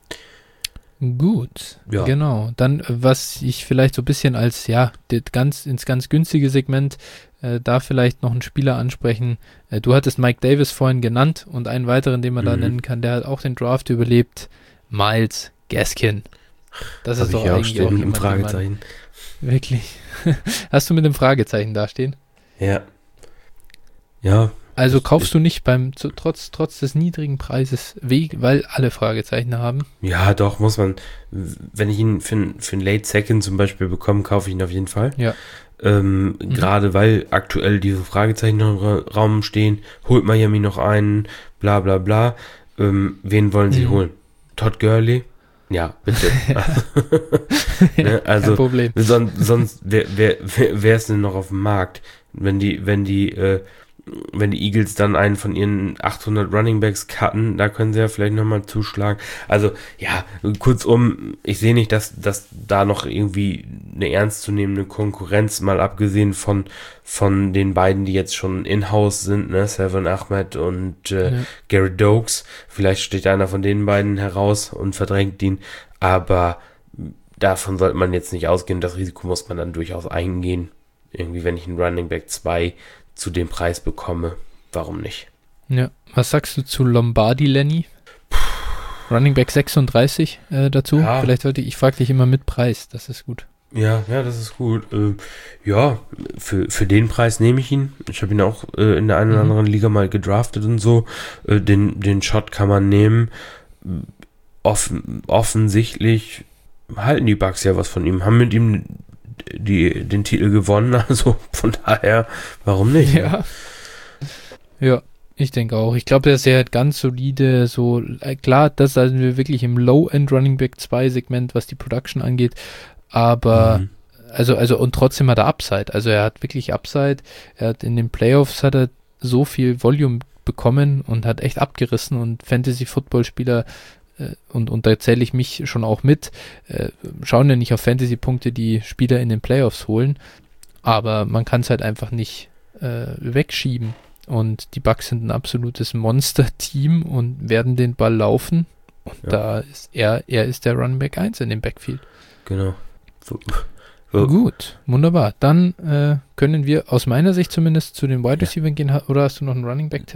Gut, genau. Dann, was ich vielleicht so ein bisschen als, ins ganz günstige Segment da vielleicht noch einen Spieler ansprechen. Du hattest Mike Davis vorhin genannt und einen weiteren, den man da nennen kann, der hat auch den Draft überlebt. Myles Gaskin. Das ist doch eigentlich auch jemand, Fragezeichen. Wirklich. Hast du mit dem Fragezeichen dastehen? Ja. Ja. Also kaufst du nicht trotz des niedrigen Preises, weil alle Fragezeichen haben? Ja, doch, muss man. Wenn ich ihn für einen Late Second zum Beispiel bekomme, kaufe ich ihn auf jeden Fall. Ja. Gerade weil aktuell diese Fragezeichen noch im Raum stehen, holt Miami noch einen, bla bla bla. Wen wollen sie holen? Todd Gurley? Ja, bitte. Also, kein Problem. Sonst wer ist denn noch auf dem Markt? Wenn die Eagles dann einen von ihren 800 Runningbacks cutten, da können sie ja vielleicht nochmal zuschlagen. Also, ja, kurzum, ich sehe nicht, dass da noch irgendwie eine ernstzunehmende Konkurrenz, mal abgesehen von den beiden, die jetzt schon in-house sind, ne, Salvon Ahmed und Garrett Dokes. Vielleicht steht einer von den beiden heraus und verdrängt ihn, aber davon sollte man jetzt nicht ausgehen. Das Risiko muss man dann durchaus eingehen. Irgendwie, wenn ich einen Running Back 2 zu dem Preis bekomme, warum nicht? Ja, was sagst du zu Lombardi, Lenny? Running Back 36 dazu? Ja. Vielleicht ich frage dich immer mit Preis, das ist gut. Ja, das ist gut. Für den Preis nehme ich ihn. Ich habe ihn auch in der einen oder anderen Liga mal gedraftet und so. Den Shot kann man nehmen. Offensichtlich halten die Bucks ja was von ihm, haben mit ihm den Titel gewonnen, also von daher, warum nicht? Ja, ich denke auch. Ich glaube, der ist ja ganz solide, so, klar, das sind wir wirklich im Low-End Running Back 2 Segment, was die Production angeht, aber also und trotzdem hat er Upside, also er hat wirklich Upside, er hat in den Playoffs hat er so viel Volume bekommen und hat echt abgerissen und Fantasy-Football-Spieler und da zähle ich mich schon auch mit, schauen ja nicht auf Fantasy-Punkte, die Spieler in den Playoffs holen, aber man kann es halt einfach nicht wegschieben und die Bucks sind ein absolutes Monster-Team und werden den Ball laufen und da ist er ist der Running Back 1 in dem Backfield. Genau. Gut, wunderbar. Dann können wir aus meiner Sicht zumindest zu den Wide Receivers gehen, oder hast du noch einen Running Back-Tipp?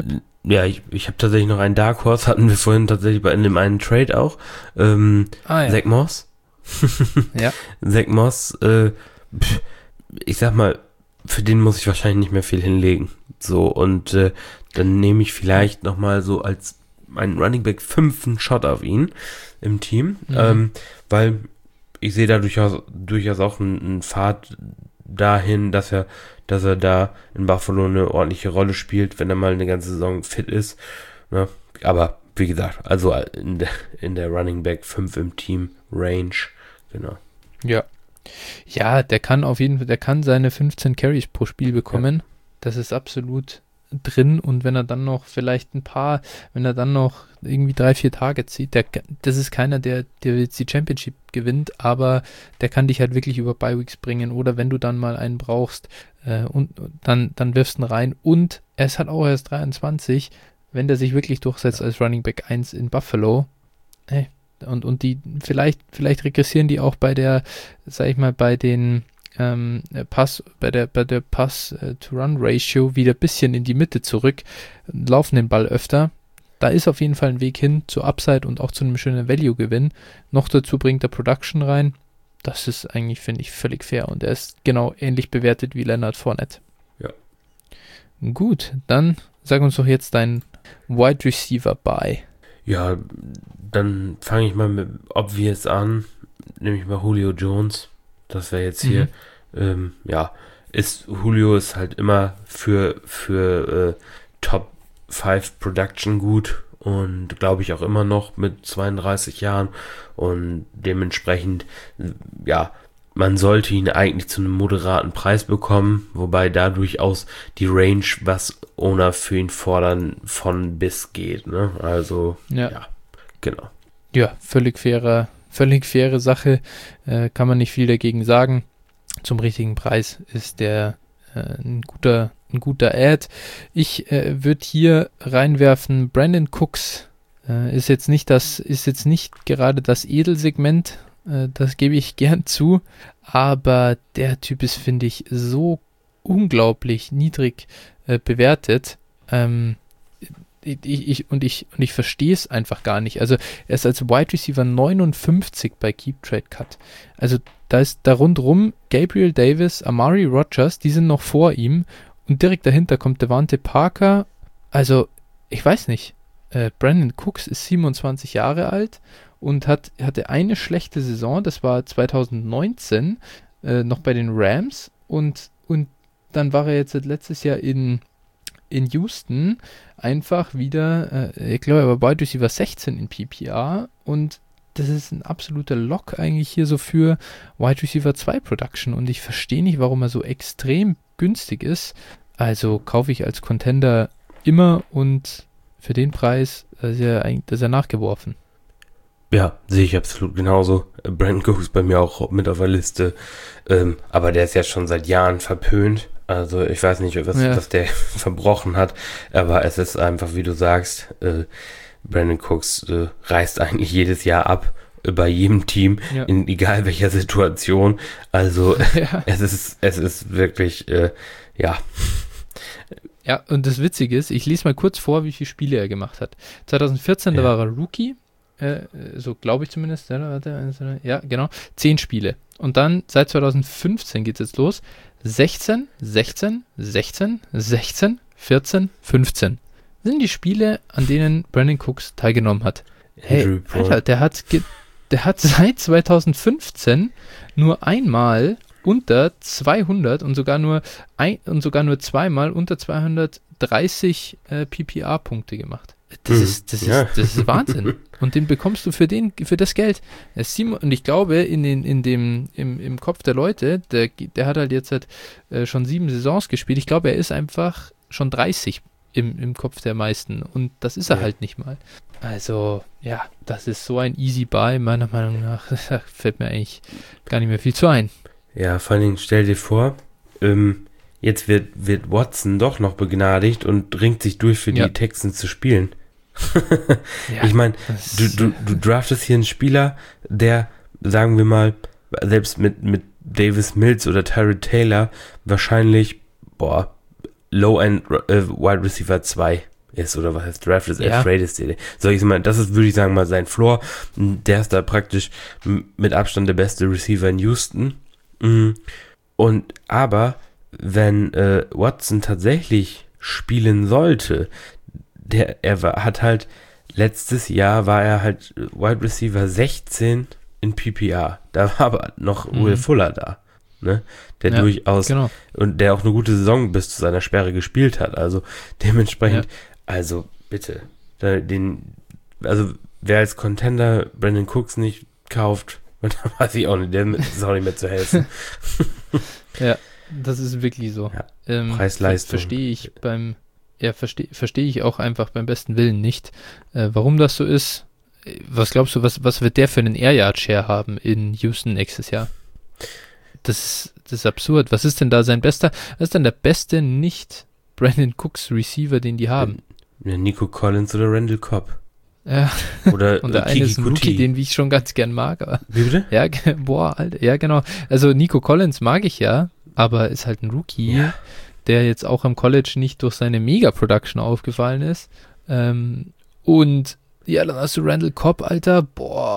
Ja, ich habe tatsächlich noch einen Dark Horse, hatten wir vorhin tatsächlich in dem einen Trade auch. Ja. Zach Moss. Ja. Zach Moss, ich sag mal, für den muss ich wahrscheinlich nicht mehr viel hinlegen. So, und dann nehme ich vielleicht nochmal so als mein Running Back 5 einen Shot auf ihn im Team, weil ich sehe da durchaus auch einen Pfad dahin, dass er da in Buffalo eine ordentliche Rolle spielt, wenn er mal eine ganze Saison fit ist. Ne? Aber wie gesagt, also in der Running Back 5 im Team Range, genau. Ja. Ja, der kann auf jeden Fall, der kann seine 15 Carries pro Spiel bekommen. Ja. Das ist absolut drin, und wenn er dann noch vielleicht wenn er dann noch irgendwie 3-4 Tage zieht, das ist keiner, der jetzt die Championship gewinnt, aber der kann dich halt wirklich über Bye-Weeks bringen, oder wenn du dann mal einen brauchst, und dann wirfst du ihn rein, und er ist halt auch erst 23, wenn der sich wirklich durchsetzt als Running Back 1 in Buffalo, und die, vielleicht regressieren die auch bei der, sag ich mal, bei den bei der Pass-to-Run-Ratio wieder ein bisschen in die Mitte zurück, laufen den Ball öfter. Da ist auf jeden Fall ein Weg hin zur Upside und auch zu einem schönen Value-Gewinn. Noch dazu bringt er Production rein. Das ist eigentlich, finde ich, völlig fair, und er ist genau ähnlich bewertet wie Leonard Fournette. Ja. Gut, dann sag uns doch jetzt dein Wide Receiver Buy. Ja, dann fange ich mal mit Obvious an, nämlich mal Julio Jones. Das wäre jetzt hier, Julio ist halt immer für Top 5 Production gut, und glaube ich auch immer noch mit 32 Jahren, und dementsprechend, man sollte ihn eigentlich zu einem moderaten Preis bekommen, wobei da durchaus die Range, was Owner für ihn fordern, von bis geht, ne? Also, ja genau. Ja, völlig faire Sache, kann man nicht viel dagegen sagen. Zum richtigen Preis ist der ein guter Ad. Ich würde hier reinwerfen, Brandon Cooks ist jetzt nicht gerade das Edelsegment, das gebe ich gern zu, aber der Typ ist, finde ich, so unglaublich niedrig bewertet. Ich verstehe es einfach gar nicht. Also er ist als Wide Receiver 59 bei Keep Trade Cut. Also da ist da rundrum Gabriel Davis, Amari Rodgers, die sind noch vor ihm, und direkt dahinter kommt Devante Parker. Also ich weiß nicht. Brandon Cooks ist 27 Jahre alt und hatte eine schlechte Saison, das war 2019, noch bei den Rams, und dann war er jetzt letztes Jahr in Houston einfach wieder, ich glaube, er war Wide Receiver 16 in PPR, und das ist ein absoluter Lock eigentlich hier so für Wide Receiver 2 Production, und ich verstehe nicht, warum er so extrem günstig ist. Also kaufe ich als Contender immer, und für den Preis ist er nachgeworfen. Ja, sehe ich absolut genauso. Brandon Cooks ist bei mir auch mit auf der Liste, aber der ist ja schon seit Jahren verpönt. Also ich weiß nicht, was der verbrochen hat, aber es ist einfach, wie du sagst, Brandon Cooks reißt eigentlich jedes Jahr ab bei jedem Team, in egal welcher Situation. Also es ist wirklich, Ja, und das Witzige ist, ich lese mal kurz vor, wie viele Spiele er gemacht hat. 2014, da war er Rookie, so glaube ich zumindest, ja, genau, 10 Spiele. Und dann seit 2015 geht es jetzt los, 16, 16, 16, 16, 14, 15. Das sind die Spiele, an denen Brandon Cooks teilgenommen hat. Hey, Alter, der hat seit 2015 nur einmal unter 200 und sogar nur zweimal unter 230 PPR-Punkte gemacht. Das ist Wahnsinn. Und den bekommst du für das Geld. Und ich glaube, im Kopf der Leute, der hat halt jetzt schon 7 Saisons gespielt. Ich glaube, er ist einfach schon 30 im Kopf der meisten. Und das ist er halt nicht mal. Also, ja, das ist so ein easy buy. Meiner Meinung nach fällt mir eigentlich gar nicht mehr viel zu ein. Ja, vor allen Dingen stell dir vor, jetzt wird Watson doch noch begnadigt und ringt sich durch für die Texans zu spielen. Ich meine, du draftest hier einen Spieler, der, sagen wir mal, selbst mit Davis Mills oder Tyrod Taylor wahrscheinlich, Low-End Wide Receiver 2 ist oder was heißt Draft ist, er tradest dir. Das ist, würde ich sagen, mal sein Floor. Der ist da praktisch mit Abstand der beste Receiver in Houston. Aber wenn Watson tatsächlich spielen sollte, hat halt letztes Jahr war er halt Wide Receiver 16 in PPR. Da war aber noch Will Fuller da, ne? Der durchaus und der auch eine gute Saison bis zu seiner Sperre gespielt hat. Also dementsprechend, also bitte, wer als Contender Brandon Cooks nicht kauft, dann weiß ich auch nicht, der ist auch nicht mehr zu helfen. Ja, das ist wirklich so. Ja, Preis-Leistung. Verstehe ich auch einfach beim besten Willen nicht, warum das so ist. Was glaubst du, was wird der für einen Air-Yard-Share haben in Houston nächstes Jahr? Das ist absurd. Was ist denn da sein bester? Was ist denn der beste nicht-Brandon Cooks Receiver, den die haben? Ja, Nico Collins oder Randall Cobb. Ja. Oder und der eine ist ein Rookie, den ich schon ganz gern mag. Aber, wie bitte? Ja, Alter. Ja, genau. Also Nico Collins mag ich ja, aber ist halt ein Rookie, der jetzt auch am College nicht durch seine Mega-Production aufgefallen ist. Und ja, dann hast du Randall Cobb, Alter.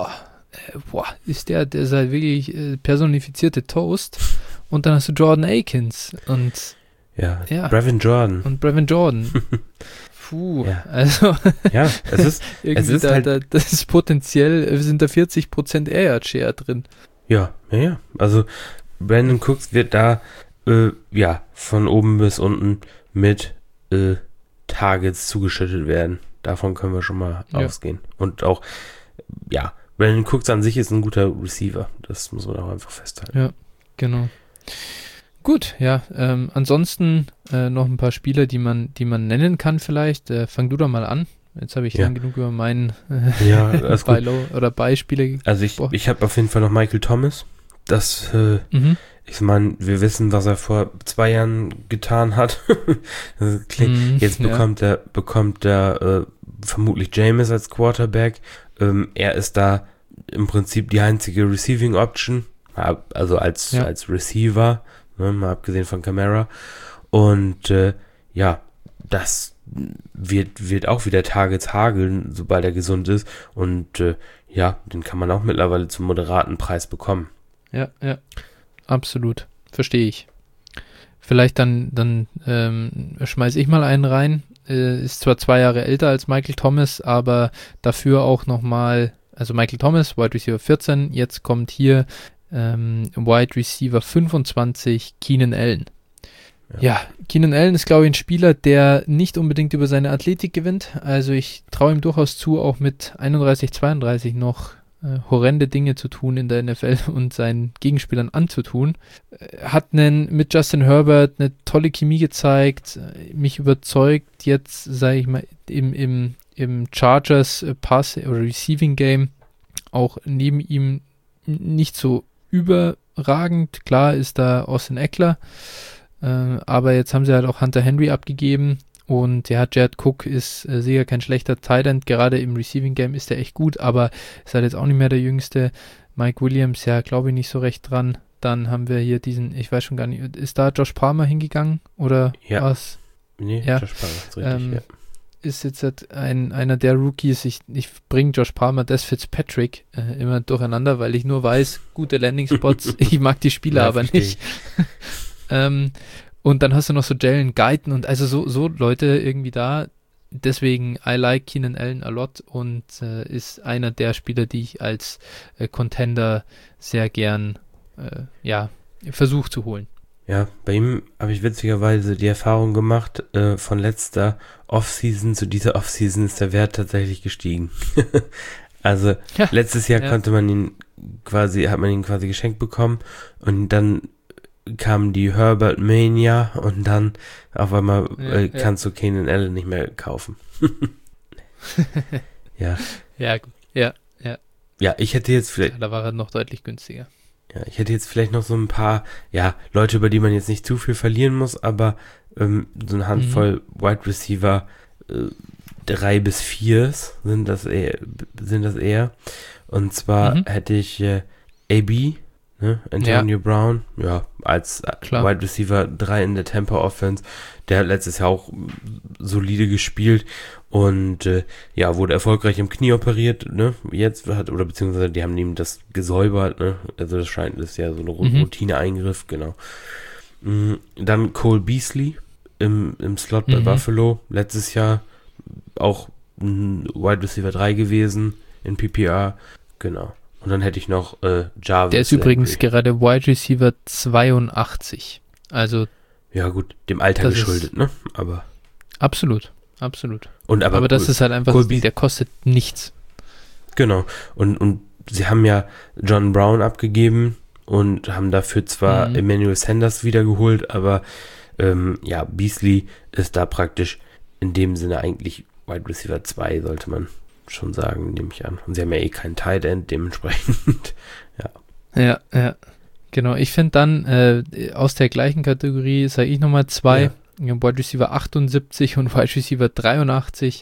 Ist der ist halt wirklich personifizierte Toast. Und dann hast du Jordan Akins und Brevin Jordan. Puh, also ja, es ist halt das ist potenziell, sind da 40% Air-Yard-Share drin. Ja. Also Brandon Cooks wird da von oben bis unten mit Targets zugeschüttet werden. Davon können wir schon mal ausgehen. Und auch, Brandon Cooks an sich ist ein guter Receiver. Das muss man auch einfach festhalten. Ja, genau. Gut, ansonsten noch ein paar Spieler, die man nennen kann vielleicht. Fang du doch mal an. Jetzt habe ich lang genug über meinen Beispiele. Also ich habe auf jeden Fall noch Michael Thomas. Das, ich meine, wir wissen, was er vor 2 Jahren getan hat. Jetzt bekommt er vermutlich Jameis als Quarterback. Er ist da im Prinzip die einzige Receiving Option, also als Receiver, ne, mal abgesehen von Kamara. Und das wird auch wieder Targets hageln, sobald er gesund ist. Und den kann man auch mittlerweile zum moderaten Preis bekommen. Ja, absolut. Verstehe ich. Vielleicht dann schmeiße ich mal einen rein. Ist zwar 2 Jahre älter als Michael Thomas, aber dafür auch nochmal, also Michael Thomas, Wide Receiver 14, jetzt kommt hier Wide Receiver 25, Keenan Allen. Ja, Keenan Allen ist, glaube ich, ein Spieler, der nicht unbedingt über seine Athletik gewinnt. Also ich traue ihm durchaus zu, auch mit 31, 32 noch horrende Dinge zu tun in der NFL und seinen Gegenspielern anzutun. Hat mit Justin Herbert eine tolle Chemie gezeigt, mich überzeugt jetzt, sage ich mal, im Chargers Pass- oder Receiving Game auch neben ihm nicht so überragend. Klar ist da Austin Eckler, aber jetzt haben sie halt auch Hunter Henry abgegeben. Und Jared Cook ist sicher kein schlechter Tight End, gerade im Receiving Game ist er echt gut, aber ist halt jetzt auch nicht mehr der Jüngste. Mike Williams, glaube ich nicht so recht dran. Dann haben wir hier diesen, ich weiß schon gar nicht, ist da Josh Palmer hingegangen oder was? Nee, Josh Palmer ist richtig, Ist jetzt halt einer der Rookies, ich bringe Josh Palmer, Des Fitzpatrick immer durcheinander, weil ich nur weiß, gute Landing-Spots, ich mag die Spieler aber nicht. Und dann hast du noch so Jalen Guyton und also so Leute irgendwie da. Deswegen, I like Keenan Allen a lot und ist einer der Spieler, die ich als Contender sehr gern versuche zu holen. Ja, bei ihm habe ich witzigerweise die Erfahrung gemacht, von letzter Offseason zu dieser Offseason ist der Wert tatsächlich gestiegen. Also letztes Jahr hat man ihn quasi geschenkt bekommen und dann kam die Herbert Mania und dann auf einmal kannst du Keenan Allen nicht mehr kaufen. Ja, ich hätte jetzt vielleicht... Da war er noch deutlich günstiger. Ja, ich hätte jetzt vielleicht noch so ein paar, Leute, über die man jetzt nicht zu viel verlieren muss, aber so eine Handvoll Wide Receiver 3 bis 4 sind das eher. Und zwar hätte ich AB Ne? Antonio Brown, ja, als Wide Receiver 3 in der Tampa Offense, der hat letztes Jahr auch solide gespielt und wurde erfolgreich im Knie operiert, ne? Beziehungsweise die haben ihm das gesäubert, ne? Also das ist ja so eine Routine-Eingriff, genau. Dann Cole Beasley im Slot bei Buffalo, letztes Jahr auch Wide Receiver 3 gewesen in PPR, genau. Und dann hätte ich noch Jarvis. Der ist übrigens gerade Wide Receiver 82. Also. Ja, gut, dem Alter geschuldet, ne? Aber. Absolut. Aber das ist halt einfach, der kostet nichts. Genau. Und sie haben ja John Brown abgegeben und haben dafür zwar Emmanuel Sanders wiedergeholt, aber Beasley ist da praktisch in dem Sinne eigentlich Wide Receiver 2, sollte man schon sagen, nehme ich an. Und sie haben ja keinen Tight End, dementsprechend, ja. Ja, genau. Ich finde dann aus der gleichen Kategorie, sage ich nochmal 2, Wide Receiver 78 und Wide Receiver 83,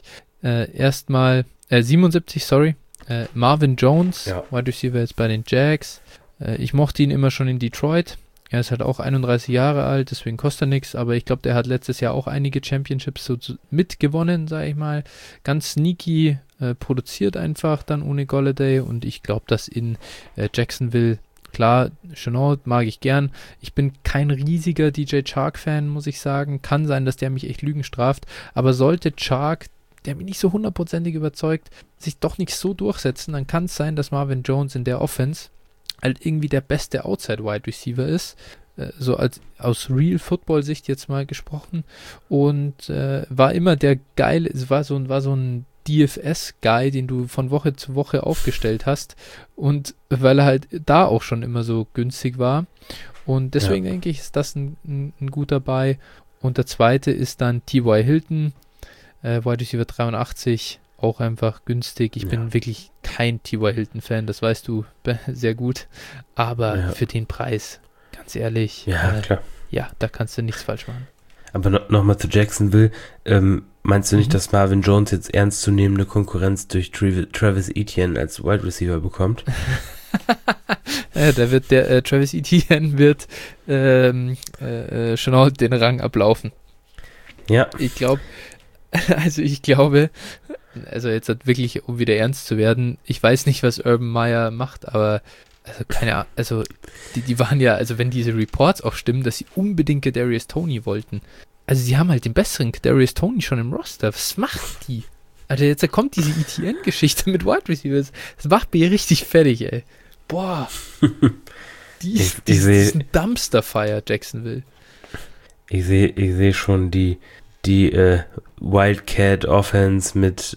77, Marvin Jones, Wide Receiver jetzt bei den Jags. Ich mochte ihn immer schon in Detroit. Er ist halt auch 31 Jahre alt, deswegen kostet er nichts, aber ich glaube, der hat letztes Jahr auch einige Championships so mitgewonnen, sage ich mal. Ganz sneaky, produziert einfach dann ohne Golladay und ich glaube, dass in Jacksonville, klar, Chenault mag ich gern. Ich bin kein riesiger DJ Chark-Fan, muss ich sagen. Kann sein, dass der mich echt Lügen straft, aber sollte Chark, der mich nicht so hundertprozentig überzeugt, sich doch nicht so durchsetzen, dann kann es sein, dass Marvin Jones in der Offense halt irgendwie der beste Outside-Wide Receiver ist, so als aus Real-Football-Sicht jetzt mal gesprochen und war immer der geile, es war so ein DFS-Guy, den du von Woche zu Woche aufgestellt hast und weil er halt da auch schon immer so günstig war und deswegen denke ich, ist das ein guter Buy und der zweite ist dann T.Y. Hilton, Wide Receiver 83, auch einfach günstig. Ich bin wirklich kein T.Y. Hilton-Fan, das weißt du sehr gut. Aber für den Preis, ganz ehrlich, klar. Ja, da kannst du nichts falsch machen. Aber nochmal zu Jacksonville. Meinst du nicht, dass Marvin Jones jetzt ernstzunehmende Konkurrenz durch Travis Etienne als Wide Receiver bekommt? Der Travis Etienne wird schon auch den Rang ablaufen. Ja. Ich glaube, jetzt hat wirklich, um wieder ernst zu werden, ich weiß nicht, was Urban Meyer macht, aber keine Ahnung, die waren ja, also wenn diese Reports auch stimmen, dass sie unbedingt Kadarius Toney wollten. Also sie haben halt den besseren Kadarius Toney schon im Roster. Was macht die? Alter, jetzt kommt diese ETN-Geschichte mit Wide Receivers. Das macht mir richtig fertig, ey. Boah. Die ist ein Dumpster-Fire, Jacksonville. Ich sehe schon die Wildcat Offense mit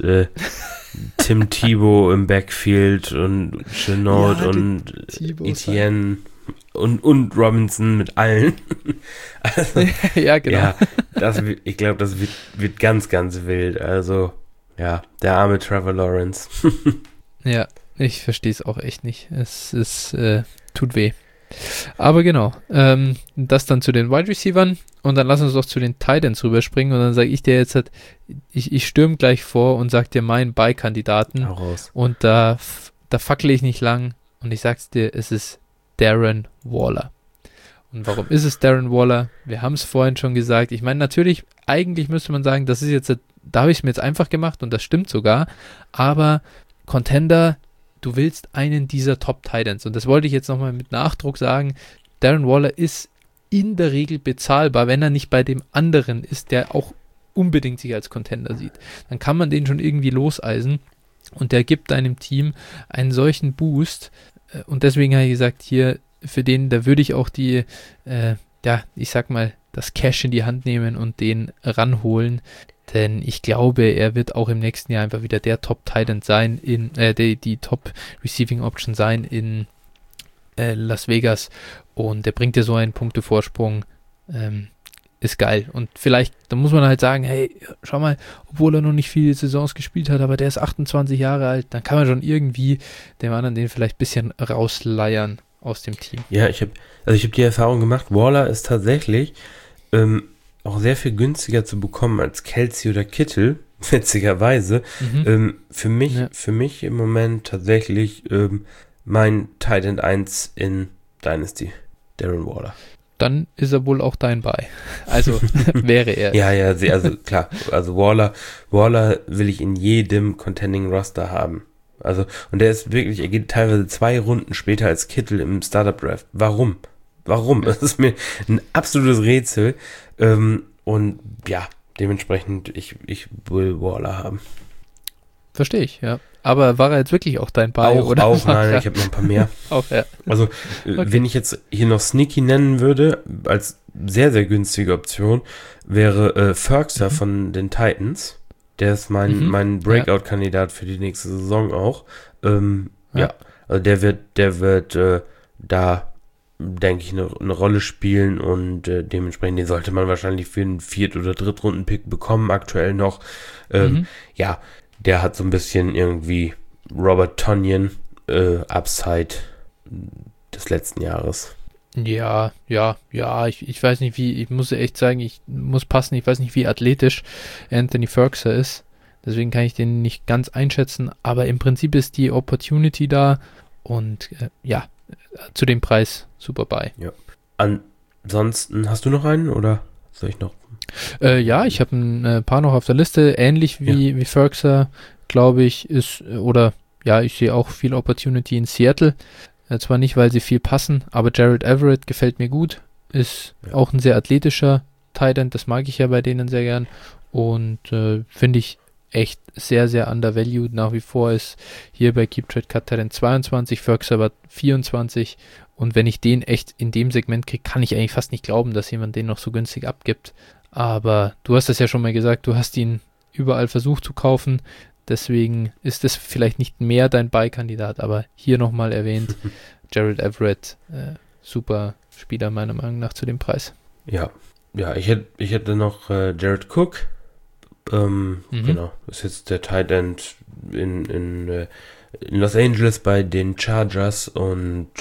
Tim Tebow im Backfield und Chenault und Etienne und Robinson mit allen. Also, ja, genau. Ja, ich glaube, das wird ganz, ganz wild. Also, ja, der arme Trevor Lawrence. Ja, ich verstehe es auch echt nicht. Es tut weh. Aber genau, das dann zu den Wide Receivern und dann lass uns doch zu den Tight Ends rüberspringen und dann sage ich dir jetzt, ich stürme gleich vor und sag dir meinen Buy-Kandidaten und da fackle ich nicht lang und ich sag's dir, es ist Darren Waller. Und warum ist es Darren Waller? Wir haben es vorhin schon gesagt. Ich meine, natürlich, eigentlich müsste man sagen, das ist jetzt, da habe ich es mir jetzt einfach gemacht und das stimmt sogar, aber Contender, du willst einen dieser Top-Titans. Und das wollte ich jetzt nochmal mit Nachdruck sagen. Darren Waller ist in der Regel bezahlbar, wenn er nicht bei dem anderen ist, der auch unbedingt sich als Contender sieht. Dann kann man den schon irgendwie loseisen und der gibt deinem Team einen solchen Boost. Und deswegen habe ich gesagt, hier, für den, da würde ich auch ich sag mal, das Cash in die Hand nehmen und den ranholen. Denn ich glaube, er wird auch im nächsten Jahr einfach wieder der Top-Titan sein, die Top-Receiving-Option sein in Las Vegas. Und der bringt dir so einen Punktevorsprung. Ist geil. Und vielleicht, da muss man halt sagen, hey, schau mal, obwohl er noch nicht viele Saisons gespielt hat, aber der ist 28 Jahre alt, dann kann man schon irgendwie dem anderen den vielleicht ein bisschen rausleiern aus dem Team. Ja, ich habe die Erfahrung gemacht, Waller ist tatsächlich auch sehr viel günstiger zu bekommen als Kelsey oder Kittle, witzigerweise. Für mich im Moment tatsächlich mein Tight End 1 in Dynasty, Darren Waller. Dann ist er wohl auch dein Buy. Also wäre er. Ja, also klar. Also Waller will ich in jedem Contending-Roster haben. Also, und der ist wirklich, er geht teilweise 2 Runden später als Kittle im Startup-Draft. Warum? Das ist mir ein absolutes Rätsel. Und ja, dementsprechend, ich will Waller haben. Verstehe ich, ja. Aber war er jetzt wirklich auch dein Buy? Auch, nein, ich habe noch ein paar mehr. Auch, ja. Also, wenn ich jetzt hier noch Sneaky nennen würde, als sehr, sehr günstige Option, wäre Ferguson von den Titans. Der ist mein Breakout-Kandidat für die nächste Saison auch. Ja, also der wird da, denke ich, eine Rolle spielen und dementsprechend, den sollte man wahrscheinlich für einen 4. oder 3. Runden-Pick bekommen, aktuell noch. Ja, der hat so ein bisschen irgendwie Robert Tonyan Upside des letzten Jahres. Ja, ich weiß nicht ich muss echt sagen, ich muss passen, ich weiß nicht, wie athletisch Anthony Ferguson ist, deswegen kann ich den nicht ganz einschätzen, aber im Prinzip ist die Opportunity da und zu dem Preis super bei. Ja. Ansonsten, hast du noch einen oder soll ich noch? Ja, ich habe ein paar noch auf der Liste, ähnlich wie Ferguson, glaube ich, ist, oder ja, ich sehe auch viel Opportunity in Seattle. Zwar nicht, weil sie viel passen, aber Gerald Everett gefällt mir gut. Ist auch ein sehr athletischer Tight End, das mag ich ja bei denen sehr gern. Und finde ich echt sehr, sehr undervalued. Nach wie vor ist hier bei Keep Trade Cut Tight End 22, Ferguson aber 24. Und wenn ich den echt in dem Segment kriege, kann ich eigentlich fast nicht glauben, dass jemand den noch so günstig abgibt. Aber du hast das ja schon mal gesagt, du hast ihn überall versucht zu kaufen. Deswegen ist das vielleicht nicht mehr dein Buy-Kandidat, aber hier nochmal erwähnt, Gerald Everett, super Spieler meiner Meinung nach zu dem Preis. Ja, ich hätte noch Jared Cook, genau, ist jetzt der Tight End in Los Angeles bei den Chargers und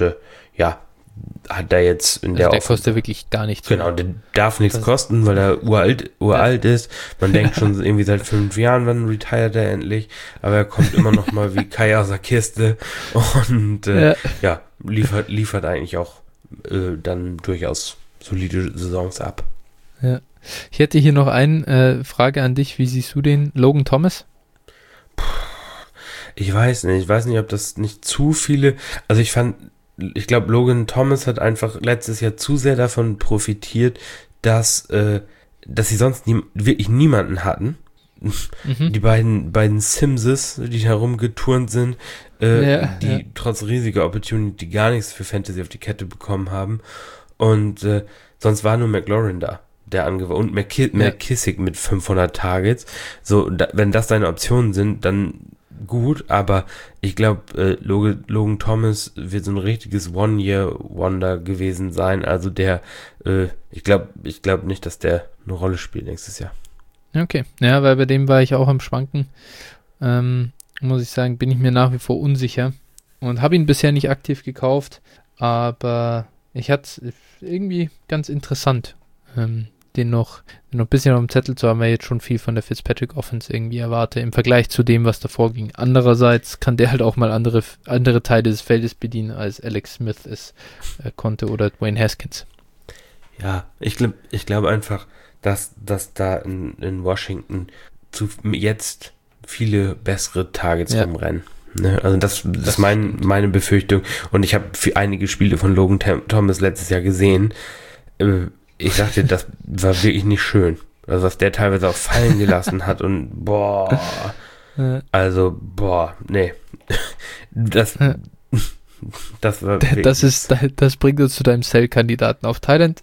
hat da jetzt in der kostet wirklich gar nichts. Genau, der darf nichts kosten, weil er uralt ist. Man denkt schon irgendwie seit 5 Jahren, wann retired er endlich, aber er kommt immer noch mal wie Kai aus der Kiste und liefert eigentlich auch dann durchaus solide Saisons ab. Ja. Ich hätte hier noch eine Frage an dich. Wie siehst du den Logan Thomas? Ich weiß nicht, ob das nicht zu viele, also ich glaube, Logan Thomas hat einfach letztes Jahr zu sehr davon profitiert, dass sie sonst wirklich niemanden hatten. Die beiden Simses, die herumgeturnt sind, die trotz riesiger Opportunity gar nichts für Fantasy auf die Kette bekommen haben. Und sonst war nur McLaurin da, der und McKissick mit 500 Targets. So, wenn das deine Optionen sind, dann gut, aber ich glaube, Logan Thomas wird so ein richtiges One-Year-Wonder gewesen sein. Also ich glaube nicht, dass der eine Rolle spielt nächstes Jahr. Okay, ja, weil bei dem war ich auch am Schwanken. Muss ich sagen, bin ich mir nach wie vor unsicher und habe ihn bisher nicht aktiv gekauft, aber ich hatte es irgendwie ganz interessant, den noch ein bisschen auf dem Zettel zu haben, weil ich jetzt schon viel von der Fitzpatrick Offense irgendwie erwarte, im Vergleich zu dem, was davor ging. Andererseits kann der halt auch mal andere Teile des Feldes bedienen, als Alex Smith es konnte oder Dwayne Haskins. Ja, ich glaube einfach, dass da in Washington jetzt viele bessere Targets rumrennen. Ne? Also das ist meine Befürchtung. Und ich habe einige Spiele von Logan Thomas letztes Jahr gesehen. Ich sag dir, das war wirklich nicht schön. Also was der teilweise auch fallen gelassen hat und nee. Das war das bringt uns zu deinem Sell-Kandidaten auf Thailand.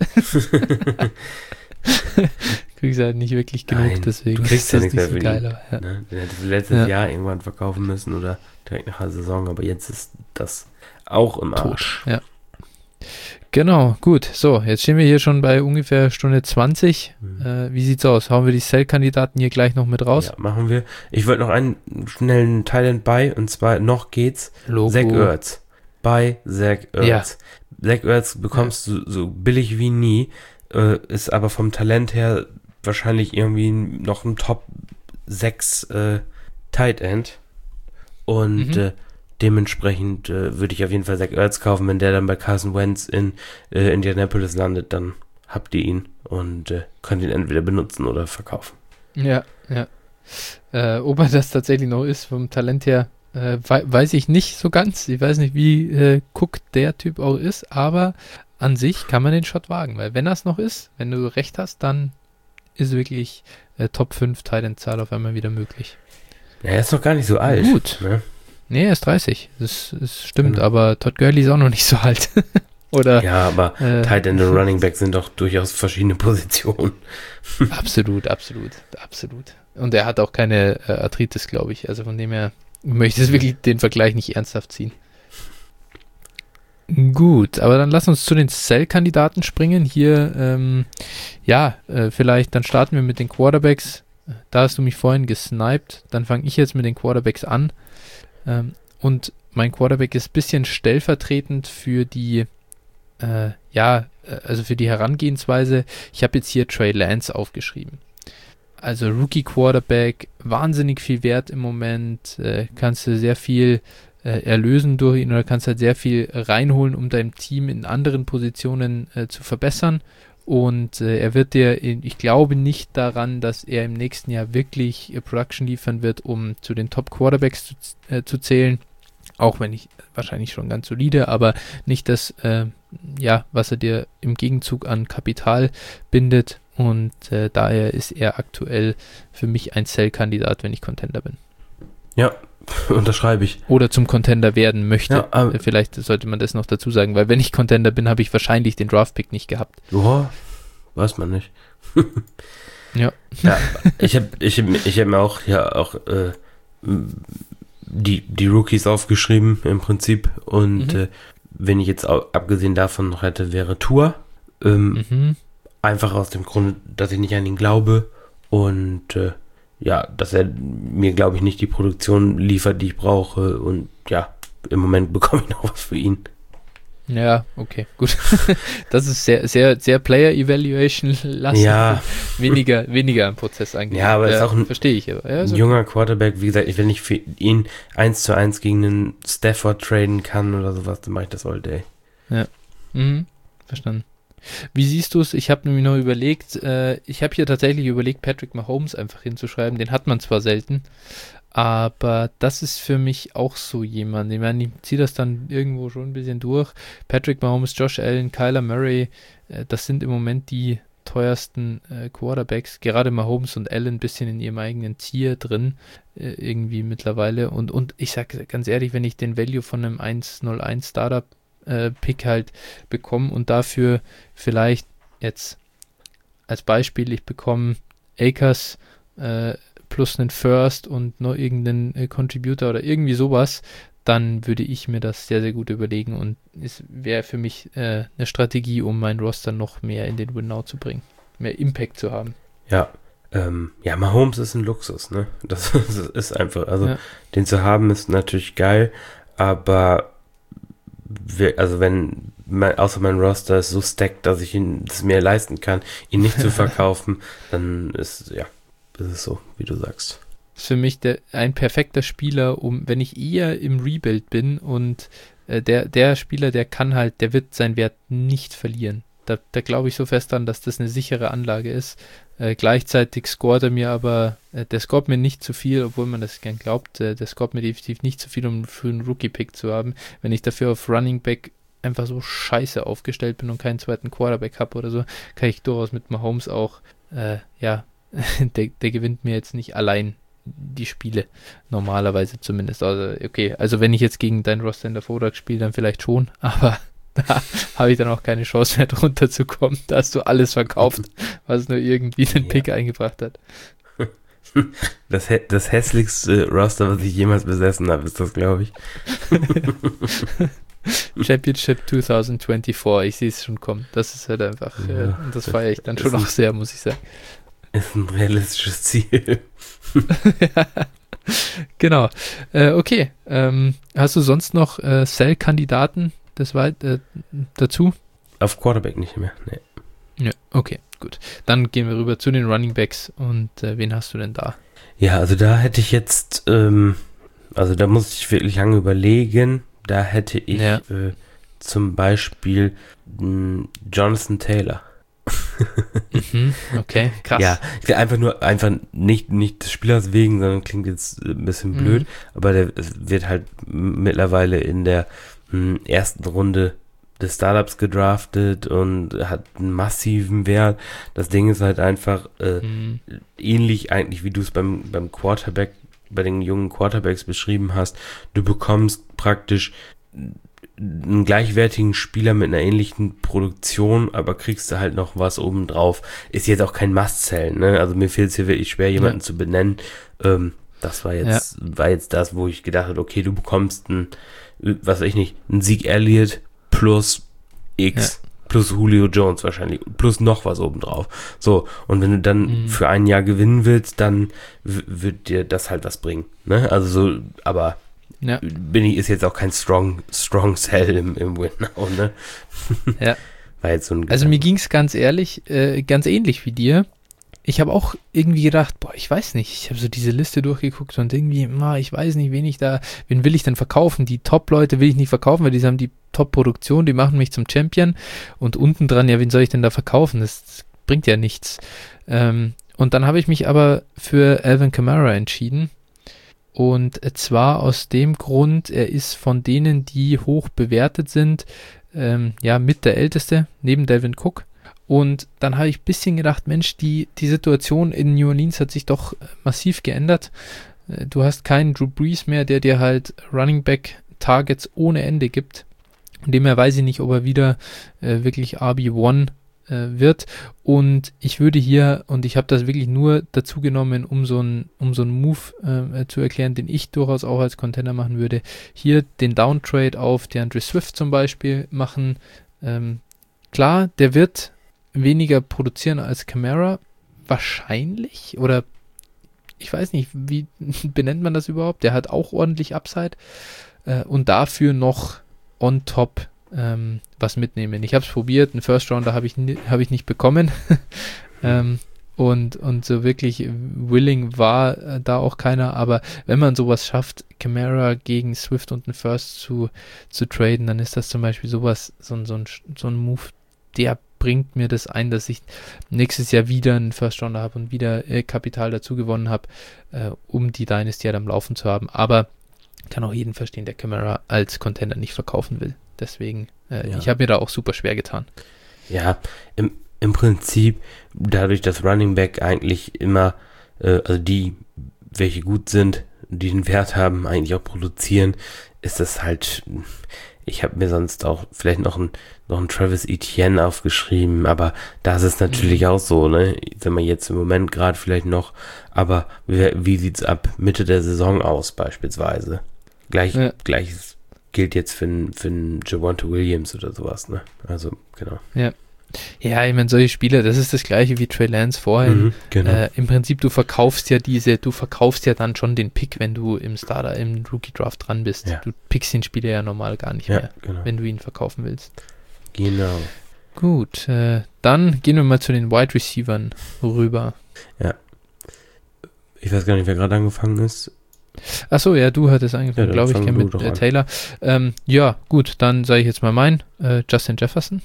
Kriegst halt nicht wirklich genug, Nein, deswegen du kriegst ja nichts mehr so geil. Ja. Ne? Den hättest du letztes Jahr irgendwann verkaufen müssen oder direkt nach der Saison, aber jetzt ist das auch im Arsch. Ja. Genau, gut. So, jetzt stehen wir hier schon bei ungefähr Stunde 20. Wie sieht's aus? Hauen wir die Sell-Kandidaten hier gleich noch mit raus? Ja, machen wir. Ich wollte noch einen schnellen Thailand bei, und zwar noch geht's. Logo. Zach Ertz. Bei Zach Ertz. Ja. Zach Ertz bekommst du so billig wie nie, ist aber vom Talent her wahrscheinlich irgendwie noch ein Top 6 Tight End. Und Dementsprechend würde ich auf jeden Fall Zach Ertz kaufen. Wenn der dann bei Carson Wentz in Indianapolis landet, dann habt ihr ihn und könnt ihn entweder benutzen oder verkaufen. Ja. Ob er das tatsächlich noch ist, vom Talent her, weiß ich nicht so ganz. Ich weiß nicht, wie Cook der Typ auch ist, aber an sich kann man den Shot wagen, weil wenn das noch ist, wenn du recht hast, dann ist wirklich Top 5 Tight-End-Zahl auf einmal wieder möglich. Ja, er ist noch gar nicht so alt. Gut. Ne? Nee, er ist 30. Das stimmt, aber Todd Gurley ist auch noch nicht so alt. Oder, ja, aber Tight End und Running Back sind doch durchaus verschiedene Positionen. Absolut. Und er hat auch keine Arthritis, glaube ich. Also von dem her möchte ich wirklich den Vergleich nicht ernsthaft ziehen. Gut, aber dann lass uns zu den Sell-Kandidaten springen. Hier, vielleicht, dann starten wir mit den Quarterbacks. Da hast du mich vorhin gesniped. Dann fange ich jetzt mit den Quarterbacks an. Und mein Quarterback ist ein bisschen stellvertretend für die, für die Herangehensweise. Ich habe jetzt hier Trey Lance aufgeschrieben. Also Rookie Quarterback, wahnsinnig viel Wert im Moment. Kannst du sehr viel erlösen durch ihn oder kannst halt sehr viel reinholen, um deinem Team in anderen Positionen zu verbessern. Und er wird dir, ich glaube nicht daran, dass er im nächsten Jahr wirklich Production liefern wird, um zu den Top Quarterbacks zu zählen. Auch wenn ich wahrscheinlich schon ganz solide, aber nicht das, was er dir im Gegenzug an Kapital bindet. Und daher ist er aktuell für mich ein Sell-Kandidat, wenn ich Contender bin. Ja, unterschreibe ich. Oder zum Contender werden möchte. Ja, vielleicht sollte man das noch dazu sagen, weil wenn ich Contender bin, habe ich wahrscheinlich den Draft-Pick nicht gehabt. Boah, weiß man nicht. Ja. Ich hab mir auch die Rookies aufgeschrieben im Prinzip und wenn ich jetzt auch, abgesehen davon noch hätte, wäre Tua. Einfach aus dem Grund, dass ich nicht an ihn glaube und dass er mir, glaube ich, nicht die Produktion liefert, die ich brauche und ja, im Moment bekomme ich noch was für ihn. Ja, okay, gut. Das ist sehr, sehr, sehr Player-Evaluation-lastig. Ja. Weniger am Prozess eigentlich. Ja, aber ist auch verstehe ich. Aber. Ja, ein junger Quarterback, wie gesagt, wenn ich für ihn 1:1 gegen einen Stafford traden kann oder sowas, dann mache ich das all day. Ja, verstanden. Wie siehst du es? Ich habe nämlich noch überlegt, ich habe hier tatsächlich überlegt, Patrick Mahomes einfach hinzuschreiben. Den hat man zwar selten, aber das ist für mich auch so jemand. Ich meine, ich ziehe das dann irgendwo schon ein bisschen durch. Patrick Mahomes, Josh Allen, Kyler Murray, das sind im Moment die teuersten Quarterbacks. Gerade Mahomes und Allen ein bisschen in ihrem eigenen Tier drin, irgendwie mittlerweile. Und ich sage ganz ehrlich, wenn ich den Value von einem 101 Startup Pick halt bekommen und dafür vielleicht jetzt als Beispiel, ich bekomme Akers plus einen First und noch irgendeinen Contributor oder irgendwie sowas, dann würde ich mir das sehr, sehr gut überlegen und es wäre für mich eine Strategie, um meinen Roster noch mehr in den Win-Now zu bringen, mehr Impact zu haben. Ja, Mahomes ist ein Luxus, ne? Das ist einfach, also den zu haben ist natürlich geil, aber wenn außer mein Roster ist so stacked, dass ich es mir leisten kann, ihn nicht zu verkaufen, dann ist es so, wie du sagst. Das ist für mich ein perfekter Spieler, wenn ich eher im Rebuild bin und der Spieler, der wird seinen Wert nicht verlieren. Da glaube ich so fest dran, dass das eine sichere Anlage ist. Gleichzeitig scoret er mir aber, der scoret mir nicht zu viel, obwohl man das gern glaubt, der scoret mir definitiv nicht zu viel, um für einen Rookie-Pick zu haben. Wenn ich dafür auf Running Back einfach so scheiße aufgestellt bin und keinen zweiten Quarterback habe oder so, kann ich durchaus mit Mahomes auch, der gewinnt mir jetzt nicht allein die Spiele, normalerweise zumindest. Also, okay, also wenn ich jetzt gegen deinen Roster in der Vortrag spiele, dann vielleicht schon, aber da habe ich dann auch keine Chance mehr drunter zu kommen. Da hast du alles verkauft, was nur irgendwie den Pick eingebracht hat. Das hässlichste Roster, was ich jemals besessen habe, ist das, glaube ich. Championship 2024, ich sehe es schon kommen. Das ist halt einfach, und das feiere ich dann schon auch sehr, muss ich sagen. Ist ein realistisches Ziel. Genau. Okay. Hast du sonst noch Sell-Kandidaten dazu? Auf Quarterback nicht mehr, nee. Ja, okay, gut. Dann gehen wir rüber zu den Running Backs und wen hast du denn da? Ja, also da hätte ich jetzt Also da muss ich wirklich lange überlegen. Da hätte ich zum Beispiel Jonathan Taylor. Okay, krass. Ja, einfach nicht des Spielers wegen, sondern klingt jetzt ein bisschen blöd, aber der wird halt mittlerweile in der ersten Runde des Startups gedraftet und hat einen massiven Wert. Das Ding ist halt einfach ähnlich eigentlich, wie du es beim Quarterback, bei den jungen Quarterbacks beschrieben hast. Du bekommst praktisch einen gleichwertigen Spieler mit einer ähnlichen Produktion, aber kriegst du halt noch was obendrauf. Ist jetzt auch kein Must-Sell, ne? Also mir fehlt es hier wirklich schwer, jemanden zu benennen. Das war jetzt das, wo ich gedacht habe, okay, du bekommst einen Zeke Elliott plus X, plus Julio Jones wahrscheinlich, plus noch was obendrauf. So, und wenn du dann für ein Jahr gewinnen willst, dann wird dir das halt was bringen, ne? Also so, aber ist jetzt auch kein strong Sell im Win now, ne? Ja. War jetzt so ein also mir ging es ganz ehrlich, ganz ähnlich wie dir. Ich habe auch irgendwie gedacht, ich weiß nicht, ich habe so diese Liste durchgeguckt und irgendwie, ich weiß nicht, wen will ich denn verkaufen? Die Top-Leute will ich nicht verkaufen, weil die haben die Top-Produktion, die machen mich zum Champion und unten dran, wen soll ich denn da verkaufen? Das bringt ja nichts. Und dann habe ich mich aber für Alvin Kamara entschieden. Und zwar aus dem Grund, er ist von denen, die hoch bewertet sind, mit der Älteste, neben Dalvin Cook. Und dann habe ich ein bisschen gedacht, Mensch, die Situation in New Orleans hat sich doch massiv geändert. Du hast keinen Drew Brees mehr, der dir halt Running Back Targets ohne Ende gibt. Von dem her weiß ich nicht, ob er wieder wirklich RB1 wird. Und ich würde hier, und ich habe das wirklich nur dazu genommen, um so einen Move zu erklären, den ich durchaus auch als Contender machen würde, hier den Downtrade auf DeAndre Swift zum Beispiel machen. Klar, der wird weniger produzieren als Kamara, wahrscheinlich, oder ich weiß nicht, wie benennt man das überhaupt? Der hat auch ordentlich Upside und dafür noch on top was mitnehmen. Ich habe es probiert, einen First Rounder habe ich nicht bekommen und so wirklich willing war da auch keiner, aber wenn man sowas schafft, Kamara gegen Swift und einen First zu traden, dann ist das zum Beispiel sowas, so ein Move, der bringt mir das ein, dass ich nächstes Jahr wieder einen First Rounder habe und wieder Kapital dazu gewonnen habe, um die Dynasty halt am Laufen zu haben. Aber kann auch jeden verstehen, der Kamara als Contender nicht verkaufen will. Deswegen, ich habe mir da auch super schwer getan. Ja, im Prinzip, dadurch, dass Running Back eigentlich immer, also die, welche gut sind, die den Wert haben, eigentlich auch produzieren, ist das halt, ich habe mir sonst auch vielleicht noch einen Travis Etienne aufgeschrieben, aber da ist es natürlich auch so, ne? Wenn man jetzt im Moment gerade vielleicht noch, aber wie sieht's ab Mitte der Saison aus beispielsweise? Gleiches gilt jetzt für einen Javonte Williams oder sowas, ne? Also, genau. Ja, ich meine, solche Spieler, das ist das gleiche wie Trey Lance vorhin. Genau. Im Prinzip, du verkaufst ja dann schon den Pick, wenn du im Rookie-Draft dran bist. Ja. Du pickst den Spieler ja normal gar nicht mehr, wenn du ihn verkaufen willst. Genau. Gut, dann gehen wir mal zu den Wide Receivern rüber. Ja. Ich weiß gar nicht, wer gerade angefangen ist. Achso, ja, du hattest angefangen, glaube ich, mit Taylor. Ja, gut, dann sage ich jetzt mal Justin Jefferson.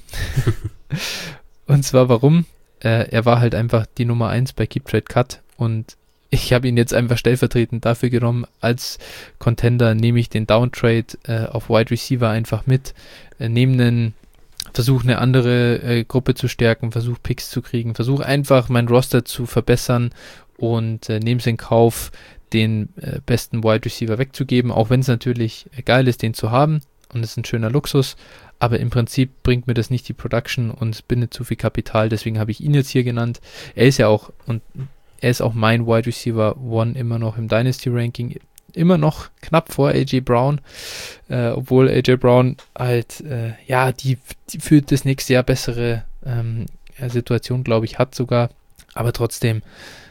Und zwar warum? Er war halt einfach die Nummer 1 bei Keep Trade Cut und ich habe ihn jetzt einfach stellvertretend dafür genommen. Als Contender nehme ich den Downtrade auf Wide Receiver einfach mit, versuche eine andere Gruppe zu stärken, versuche Picks zu kriegen, versuche einfach mein Roster zu verbessern und nehme es in Kauf, den besten Wide Receiver wegzugeben, auch wenn es natürlich geil ist, den zu haben und es ist ein schöner Luxus, aber im Prinzip bringt mir das nicht die Production und es bindet zu viel Kapital, deswegen habe ich ihn jetzt hier genannt. Er ist auch mein Wide Receiver 1 immer noch im Dynasty Ranking, immer noch knapp vor AJ Brown, obwohl AJ Brown halt, die für das nächste Jahr bessere Situation, glaube ich, hat sogar, aber trotzdem,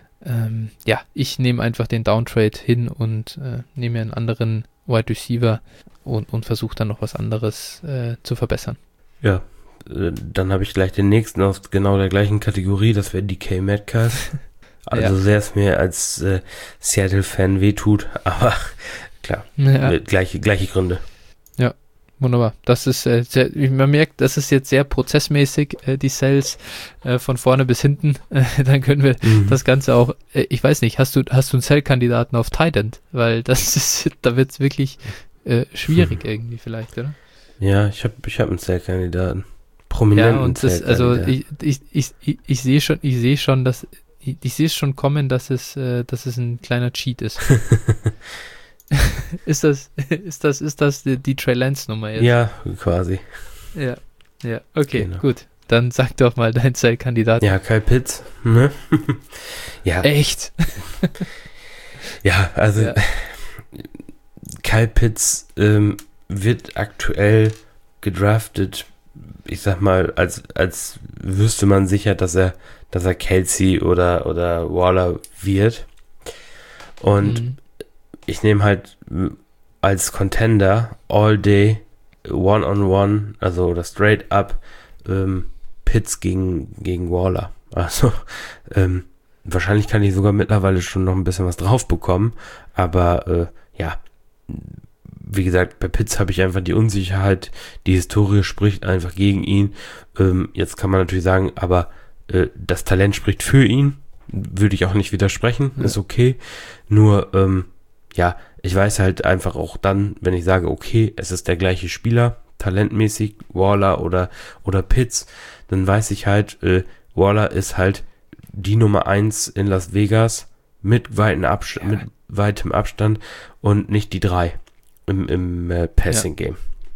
ich nehme einfach den Downtrade hin und nehme mir einen anderen Wide Receiver und versuche dann noch was anderes zu verbessern. Ja, dann habe ich gleich den nächsten aus genau der gleichen Kategorie, das wäre DK Metcalf. Also sehr es mir als Seattle-Fan wehtut, aber klar. Ja. Gleiche Gründe. Ja, wunderbar. Das ist man merkt, das ist jetzt sehr prozessmäßig, die Sales von vorne bis hinten. Dann können wir das Ganze auch, ich weiß nicht, hast du einen Sell-Kandidaten auf Tight End? Weil das ist, da wird es wirklich schwierig irgendwie vielleicht, oder? Ja, ich hab einen Sell-Kandidaten. Prominenten ja, und das, also ich sehe schon, dass ich sehe es schon kommen, dass es ein kleiner Cheat ist. Ist das die Trey Lance Nummer jetzt? Ja, quasi. Ja, okay, Genau. gut. Dann sag doch mal deinen Sell-Kandidaten. Ja, Kyle Pitts. Ne? Ja. Echt? Ja, also Ja. Kyle Pitts wird aktuell gedraftet, ich sag mal, als wüsste man sicher, dass er Kelsey oder Waller wird. Und ich nehme halt als Contender all day one-on-one, also oder straight up Pitts gegen Waller. Also wahrscheinlich kann ich sogar mittlerweile schon noch ein bisschen was drauf bekommen, aber ja, wie gesagt, bei Pitts habe ich einfach die Unsicherheit, die Historie spricht einfach gegen ihn. Jetzt kann man natürlich sagen, aber das Talent spricht für ihn, würde ich auch nicht widersprechen, ist okay. Nur, ja, ich weiß halt einfach auch dann, wenn ich sage, okay, es ist der gleiche Spieler, talentmäßig, Waller oder Pitts, dann weiß ich halt, Waller ist halt die Nummer 1 in Las Vegas mit weitem Abstand und nicht die 3 im Passing-Game.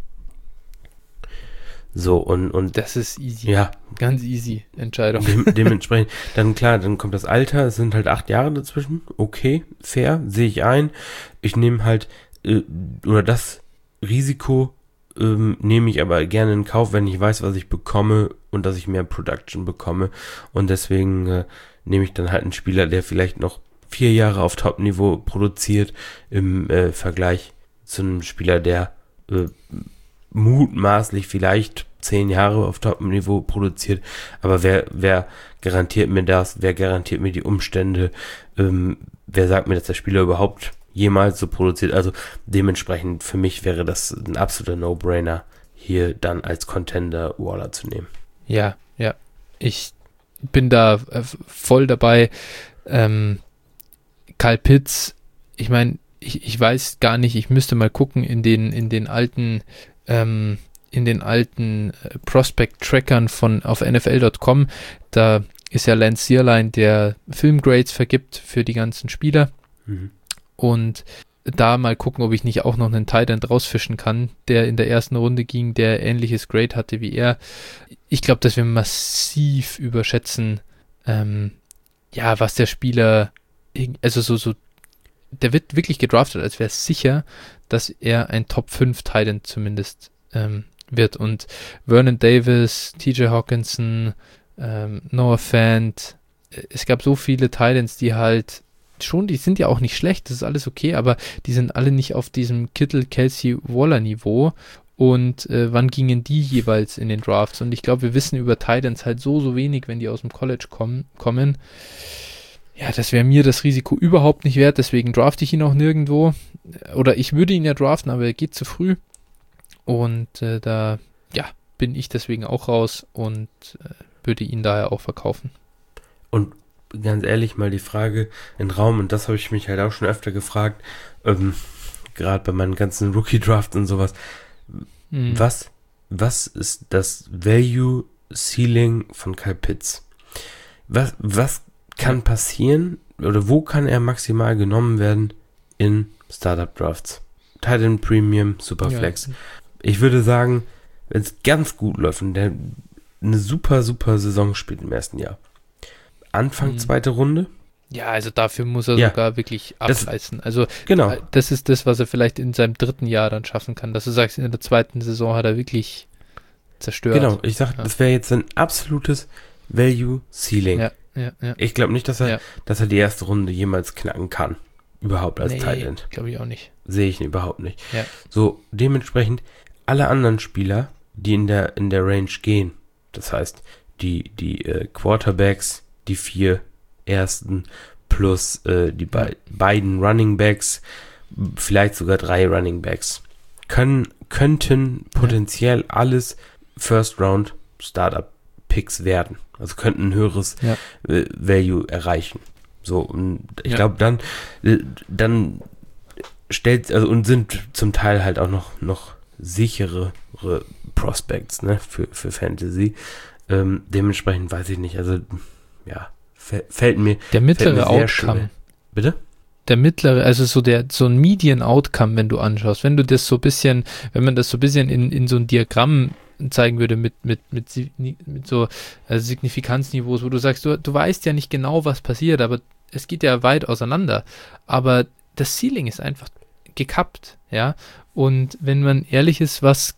So, und das ist easy. Ja. Ganz easy Entscheidung. Dementsprechend, dann klar, dann kommt das Alter, es sind halt 8 Jahre dazwischen. Okay, fair, sehe ich ein. Ich nehme halt, oder das Risiko nehme ich aber gerne in Kauf, wenn ich weiß, was ich bekomme und dass ich mehr Production bekomme. Und deswegen nehme ich dann halt einen Spieler, der vielleicht noch 4 Jahre auf Top-Niveau produziert, im Vergleich zu einem Spieler, der mutmaßlich vielleicht 10 Jahre auf Top-Niveau produziert, aber wer garantiert mir das, wer garantiert mir die Umstände, wer sagt mir, dass der Spieler überhaupt jemals so produziert, also dementsprechend für mich wäre das ein absoluter No-Brainer, hier dann als Contender Waller zu nehmen. Ja, ich bin da voll dabei. Kyle Pitts, ich meine, ich weiß gar nicht, ich müsste mal gucken in den alten Prospect-Trackern auf NFL.com, da ist ja Lance Zierlein, der Filmgrades vergibt für die ganzen Spieler. Und da mal gucken, ob ich nicht auch noch einen Tight End rausfischen kann, der in der ersten Runde ging, der ähnliches Grade hatte wie er. Ich glaube, dass wir massiv überschätzen, was der Spieler, also der wird wirklich gedraftet, als wäre es sicher, dass er ein Top 5 Tight End zumindest wird. Und Vernon Davis, TJ Hawkinson, Noah Fant, es gab so viele Tight Ends, die halt schon, die sind ja auch nicht schlecht, das ist alles okay, aber die sind alle nicht auf diesem Kittle, Kelsey, Waller Niveau. Und wann gingen die jeweils in den Drafts? Und ich glaube, wir wissen über Tight Ends halt so wenig, wenn die aus dem College kommen. Ja, das wäre mir das Risiko überhaupt nicht wert, deswegen drafte ich ihn auch nirgendwo. Oder ich würde ihn ja draften, aber er geht zu früh. Und da bin ich deswegen auch raus und würde ihn daher auch verkaufen. Und ganz ehrlich mal die Frage in den Raum, und das habe ich mich halt auch schon öfter gefragt, gerade bei meinen ganzen Rookie-Drafts und sowas, was ist das Value Ceiling von Kyle Pitts? Was kann passieren oder wo kann er maximal genommen werden in Startup-Drafts? Tight End Premium, Superflex. Ja. Ich würde sagen, wenn es ganz gut läuft und der eine super Saison spielt im ersten Jahr. Anfang zweite Runde. Ja, also dafür muss er sogar wirklich abreißen. Also genau. Das ist das, was er vielleicht in seinem dritten Jahr dann schaffen kann. Dass du sagst, in der zweiten Saison hat er wirklich zerstört. Genau, ich sag, das wäre jetzt ein absolutes Value Ceiling. Ja. Ich glaube nicht, dass er die erste Runde jemals knacken kann. Überhaupt als Tight End. Glaube ich auch nicht. Sehe ich überhaupt nicht. Ja. So, dementsprechend alle anderen Spieler, die in der Range gehen, das heißt, die Quarterbacks, die 4 ersten plus die beiden Running Backs vielleicht sogar 3 Running Backs. Könnten potenziell alles First-Round-Startup-Picks werden. Also könnten ein höheres Value erreichen. So, und ich glaube, dann stellt, also und sind zum Teil halt auch noch sichere Prospects, ne, für Fantasy. Dementsprechend weiß ich nicht, also fällt mir der mittlere sehr Outcome. schwer. Bitte? Der mittlere, also so ein Median-Outcome, wenn du anschaust, wenn man das so ein bisschen in so ein Diagramm zeigen würde mit so Signifikanzniveaus, wo du sagst, du weißt ja nicht genau, was passiert, aber es geht ja weit auseinander. Aber das Ceiling ist einfach gekappt, ja. Und wenn man ehrlich ist, was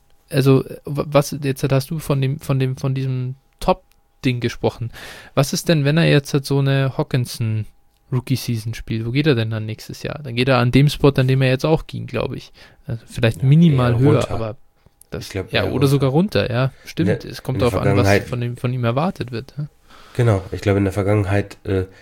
jetzt hast du von diesem Top-Ding gesprochen. Was ist denn, wenn er jetzt halt so eine Hockenson Rookie-Season spielt? Wo geht er denn dann nächstes Jahr? Dann geht er an dem Spot, an dem er jetzt auch ging, glaube ich. Also vielleicht minimal höher, runter. aber das, glaub, oder runter. sogar runter, ja, stimmt. Es kommt darauf an, was von ihm erwartet wird. Ja? Genau, ich glaube, in der Vergangenheit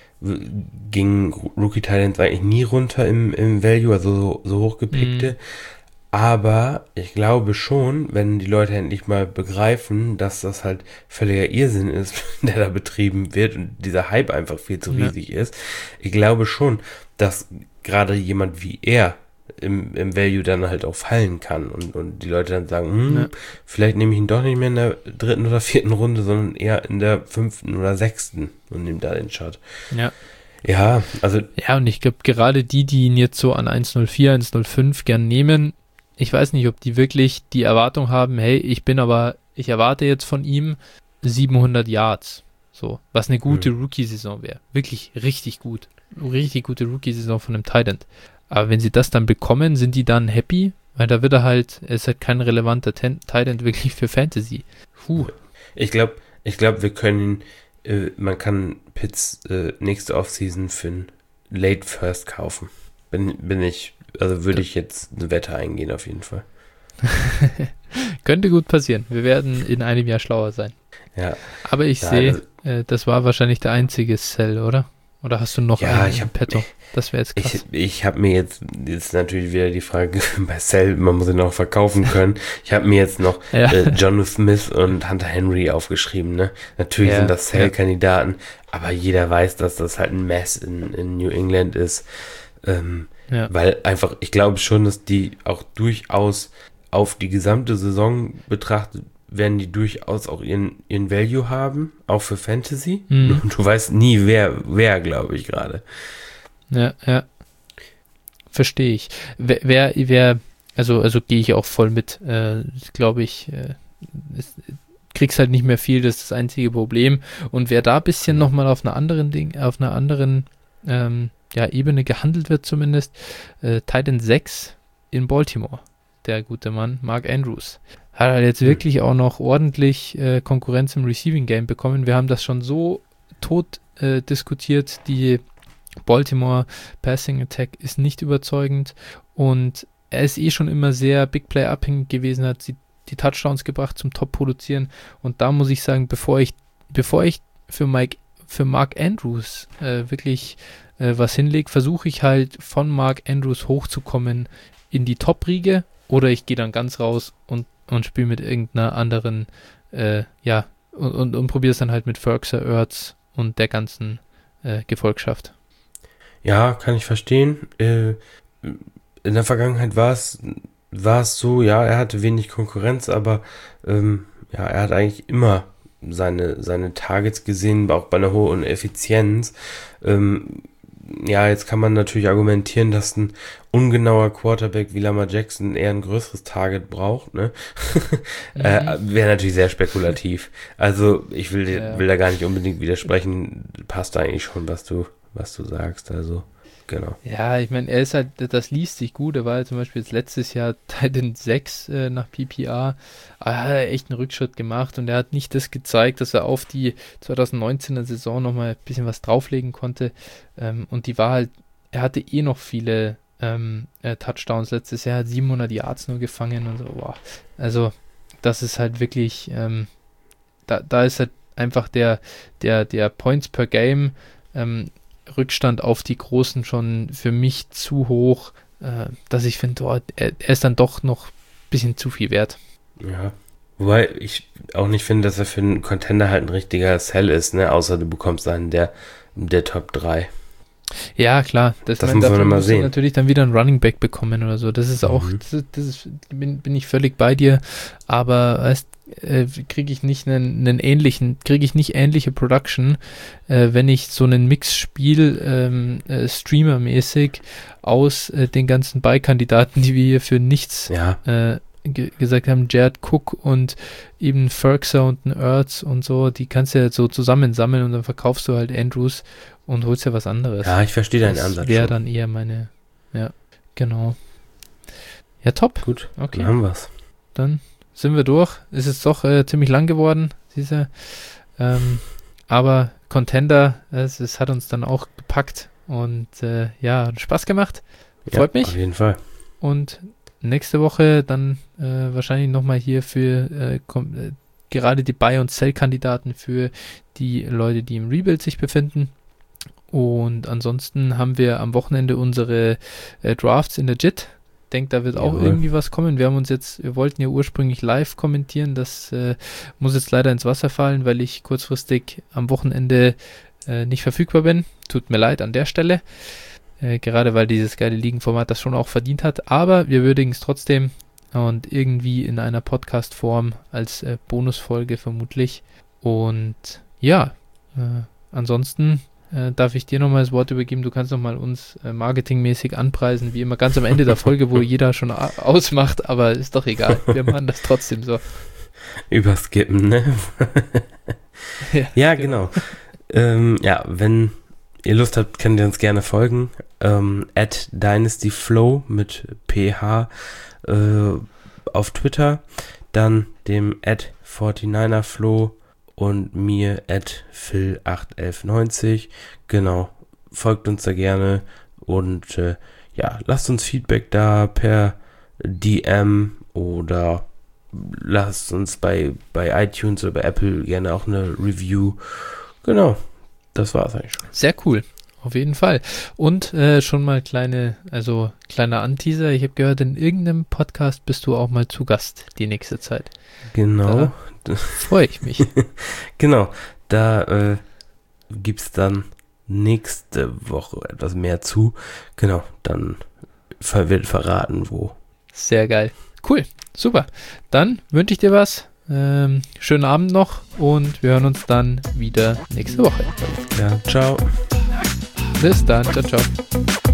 ging Rookie-Talents eigentlich nie runter im Value, also so hochgepickte. Aber ich glaube schon, wenn die Leute endlich mal begreifen, dass das halt völliger Irrsinn ist, der da betrieben wird und dieser Hype einfach viel zu riesig ist. Ich glaube schon, dass gerade jemand wie er im Value dann halt auch fallen kann und die Leute dann sagen, vielleicht nehme ich ihn doch nicht mehr in der 3. oder 4. Runde, sondern eher in der 5. oder 6. und nehme da den Shot. Ja. Ja, also. Ja, und ich glaube, gerade die ihn jetzt so an 1,04, 1,05 gern nehmen, ich weiß nicht, ob die wirklich die Erwartung haben, hey, ich erwarte jetzt von ihm 700 Yards. So, was eine gute Rookie-Saison wäre. Wirklich richtig gut. Richtig gute Rookie-Saison von einem Tight End. Aber wenn sie das dann bekommen, sind die dann happy? Weil da wird er ist halt kein relevanter Tight End wirklich für Fantasy. Ich glaube, wir können, man kann Pitts nächste Offseason für ein Late First kaufen. Würde ich jetzt eine Wette eingehen auf jeden Fall. Könnte gut passieren. Wir werden in einem Jahr schlauer sein. Ja. Aber ich sehe, das war wahrscheinlich der einzige Sell, oder? Oder hast du noch einen im Petto? Das wäre jetzt krass. Ich habe mir jetzt natürlich wieder die Frage bei Sell, man muss ihn auch verkaufen können. Ich habe mir jetzt noch Jonnu Smith und Hunter Henry aufgeschrieben. Ne? Natürlich sind das Sell-Kandidaten, aber jeder weiß, dass das halt ein Mess in New England ist. Weil einfach, ich glaube schon, dass die auch durchaus auf die gesamte Saison betrachtet, werden die durchaus auch ihren Value haben, auch für Fantasy. Du weißt nie, wer glaube ich gerade. Ja. Verstehe ich. Also gehe ich auch voll mit. Glaube ich, kriegst halt nicht mehr viel, das ist das einzige Problem. Und wer da ein bisschen nochmal auf einer anderen Ebene gehandelt wird zumindest, Titan 6 in Baltimore, der gute Mann, Mark Andrews. Hat er jetzt wirklich auch noch ordentlich Konkurrenz im Receiving Game bekommen. Wir haben das schon so tot diskutiert. Die Baltimore Passing Attack ist nicht überzeugend und er ist schon immer sehr Big Play abhängig gewesen, hat die Touchdowns gebracht zum Top-Produzieren und da muss ich sagen, bevor ich für Mark Andrews wirklich was hinlege, versuche ich halt von Mark Andrews hochzukommen in die Top-Riege oder ich gehe dann ganz raus und spiele mit irgendeiner anderen, und probiere es dann halt mit Ferguson, Ertz und der ganzen Gefolgschaft. Ja, kann ich verstehen. In der Vergangenheit war es so, er hatte wenig Konkurrenz, aber er hat eigentlich immer seine Targets gesehen, auch bei einer hohen Effizienz. Jetzt kann man natürlich argumentieren, dass ein ungenauer Quarterback wie Lamar Jackson eher ein größeres Target braucht, ne? Wäre natürlich sehr spekulativ. Also ich will da gar nicht unbedingt widersprechen. Passt eigentlich schon, was du sagst, also genau. Ja, ich meine, er ist halt, das liest sich gut, er war ja zum Beispiel jetzt letztes Jahr Titan 6 nach PPR, aber er hat echt einen Rückschritt gemacht und er hat nicht das gezeigt, dass er auf die 2019er Saison nochmal ein bisschen was drauflegen konnte und die war halt, er hatte noch viele Touchdowns letztes Jahr, hat 700 Yards nur gefangen und so, wow. Also das ist halt wirklich, da ist halt einfach der Points per Game Rückstand auf die Großen schon für mich zu hoch, dass ich finde, er ist dann doch noch ein bisschen zu viel wert. Ja, wobei ich auch nicht finde, dass er für einen Contender halt ein richtiger Sell ist, ne? Außer du bekommst einen der Top 3. Ja, klar. Das muss man immer sehen. Natürlich dann wieder einen Running Back bekommen oder so. Das ist auch, bin ich völlig bei dir. Aber kriege ich nicht ähnliche Production, wenn ich so einen Mix spiele, streamermäßig aus den ganzen Beikandidaten, die wir hier für nichts gesagt haben, Jared Cook und eben Ferguson und ein Ertz und so, die kannst du ja so zusammensammeln und dann verkaufst du halt Andrews und holst ja was anderes. Ja, ich verstehe deinen Ansatz. Das wäre dann eher meine, ja, genau. Ja, top. Gut, okay. Dann haben wir's. Dann sind wir durch. Ist jetzt doch ziemlich lang geworden, diese. Aber Contender, es hat uns dann auch gepackt und hat Spaß gemacht. Freut mich. Auf jeden Fall. Und nächste Woche dann wahrscheinlich nochmal hier für gerade die Buy- und Sell-Kandidaten für die Leute, die im Rebuild sich befinden. Und ansonsten haben wir am Wochenende unsere Drafts in der JIT. Denke, da wird auch irgendwie was kommen. Wir wollten ja ursprünglich live kommentieren. Das muss jetzt leider ins Wasser fallen, weil ich kurzfristig am Wochenende nicht verfügbar bin. Tut mir leid an der Stelle. Gerade weil dieses geile Ligenformat das schon auch verdient hat. Aber wir würdigen es trotzdem und irgendwie in einer Podcast-Form als Bonusfolge vermutlich. Und ja, ansonsten darf ich dir nochmal das Wort übergeben. Du kannst nochmal uns marketingmäßig anpreisen, wie immer ganz am Ende der Folge, wo jeder schon ausmacht, aber ist doch egal. Wir machen das trotzdem so. Überskippen, ne? Ja, genau. Wenn ihr Lust habt, könnt ihr uns gerne folgen. @dynastyflow mit PH auf Twitter. Dann dem @49erflow und mir @phil81190. Genau, folgt uns da gerne und lasst uns Feedback da per DM oder lasst uns bei iTunes oder bei Apple gerne auch eine Review. Genau, das war's eigentlich schon. Sehr cool, auf jeden Fall. Und schon mal kleiner Anteaser. Ich habe gehört, in irgendeinem Podcast bist du auch mal zu Gast die nächste Zeit. Genau. Da freue ich mich. Genau, da gibt's dann nächste Woche etwas mehr zu. Genau, dann wird verraten, wo. Sehr geil. Cool, super. Dann wünsche ich dir was. Schönen Abend noch und wir hören uns dann wieder nächste Woche. Ja, ciao. Bis dann. Ciao, ciao.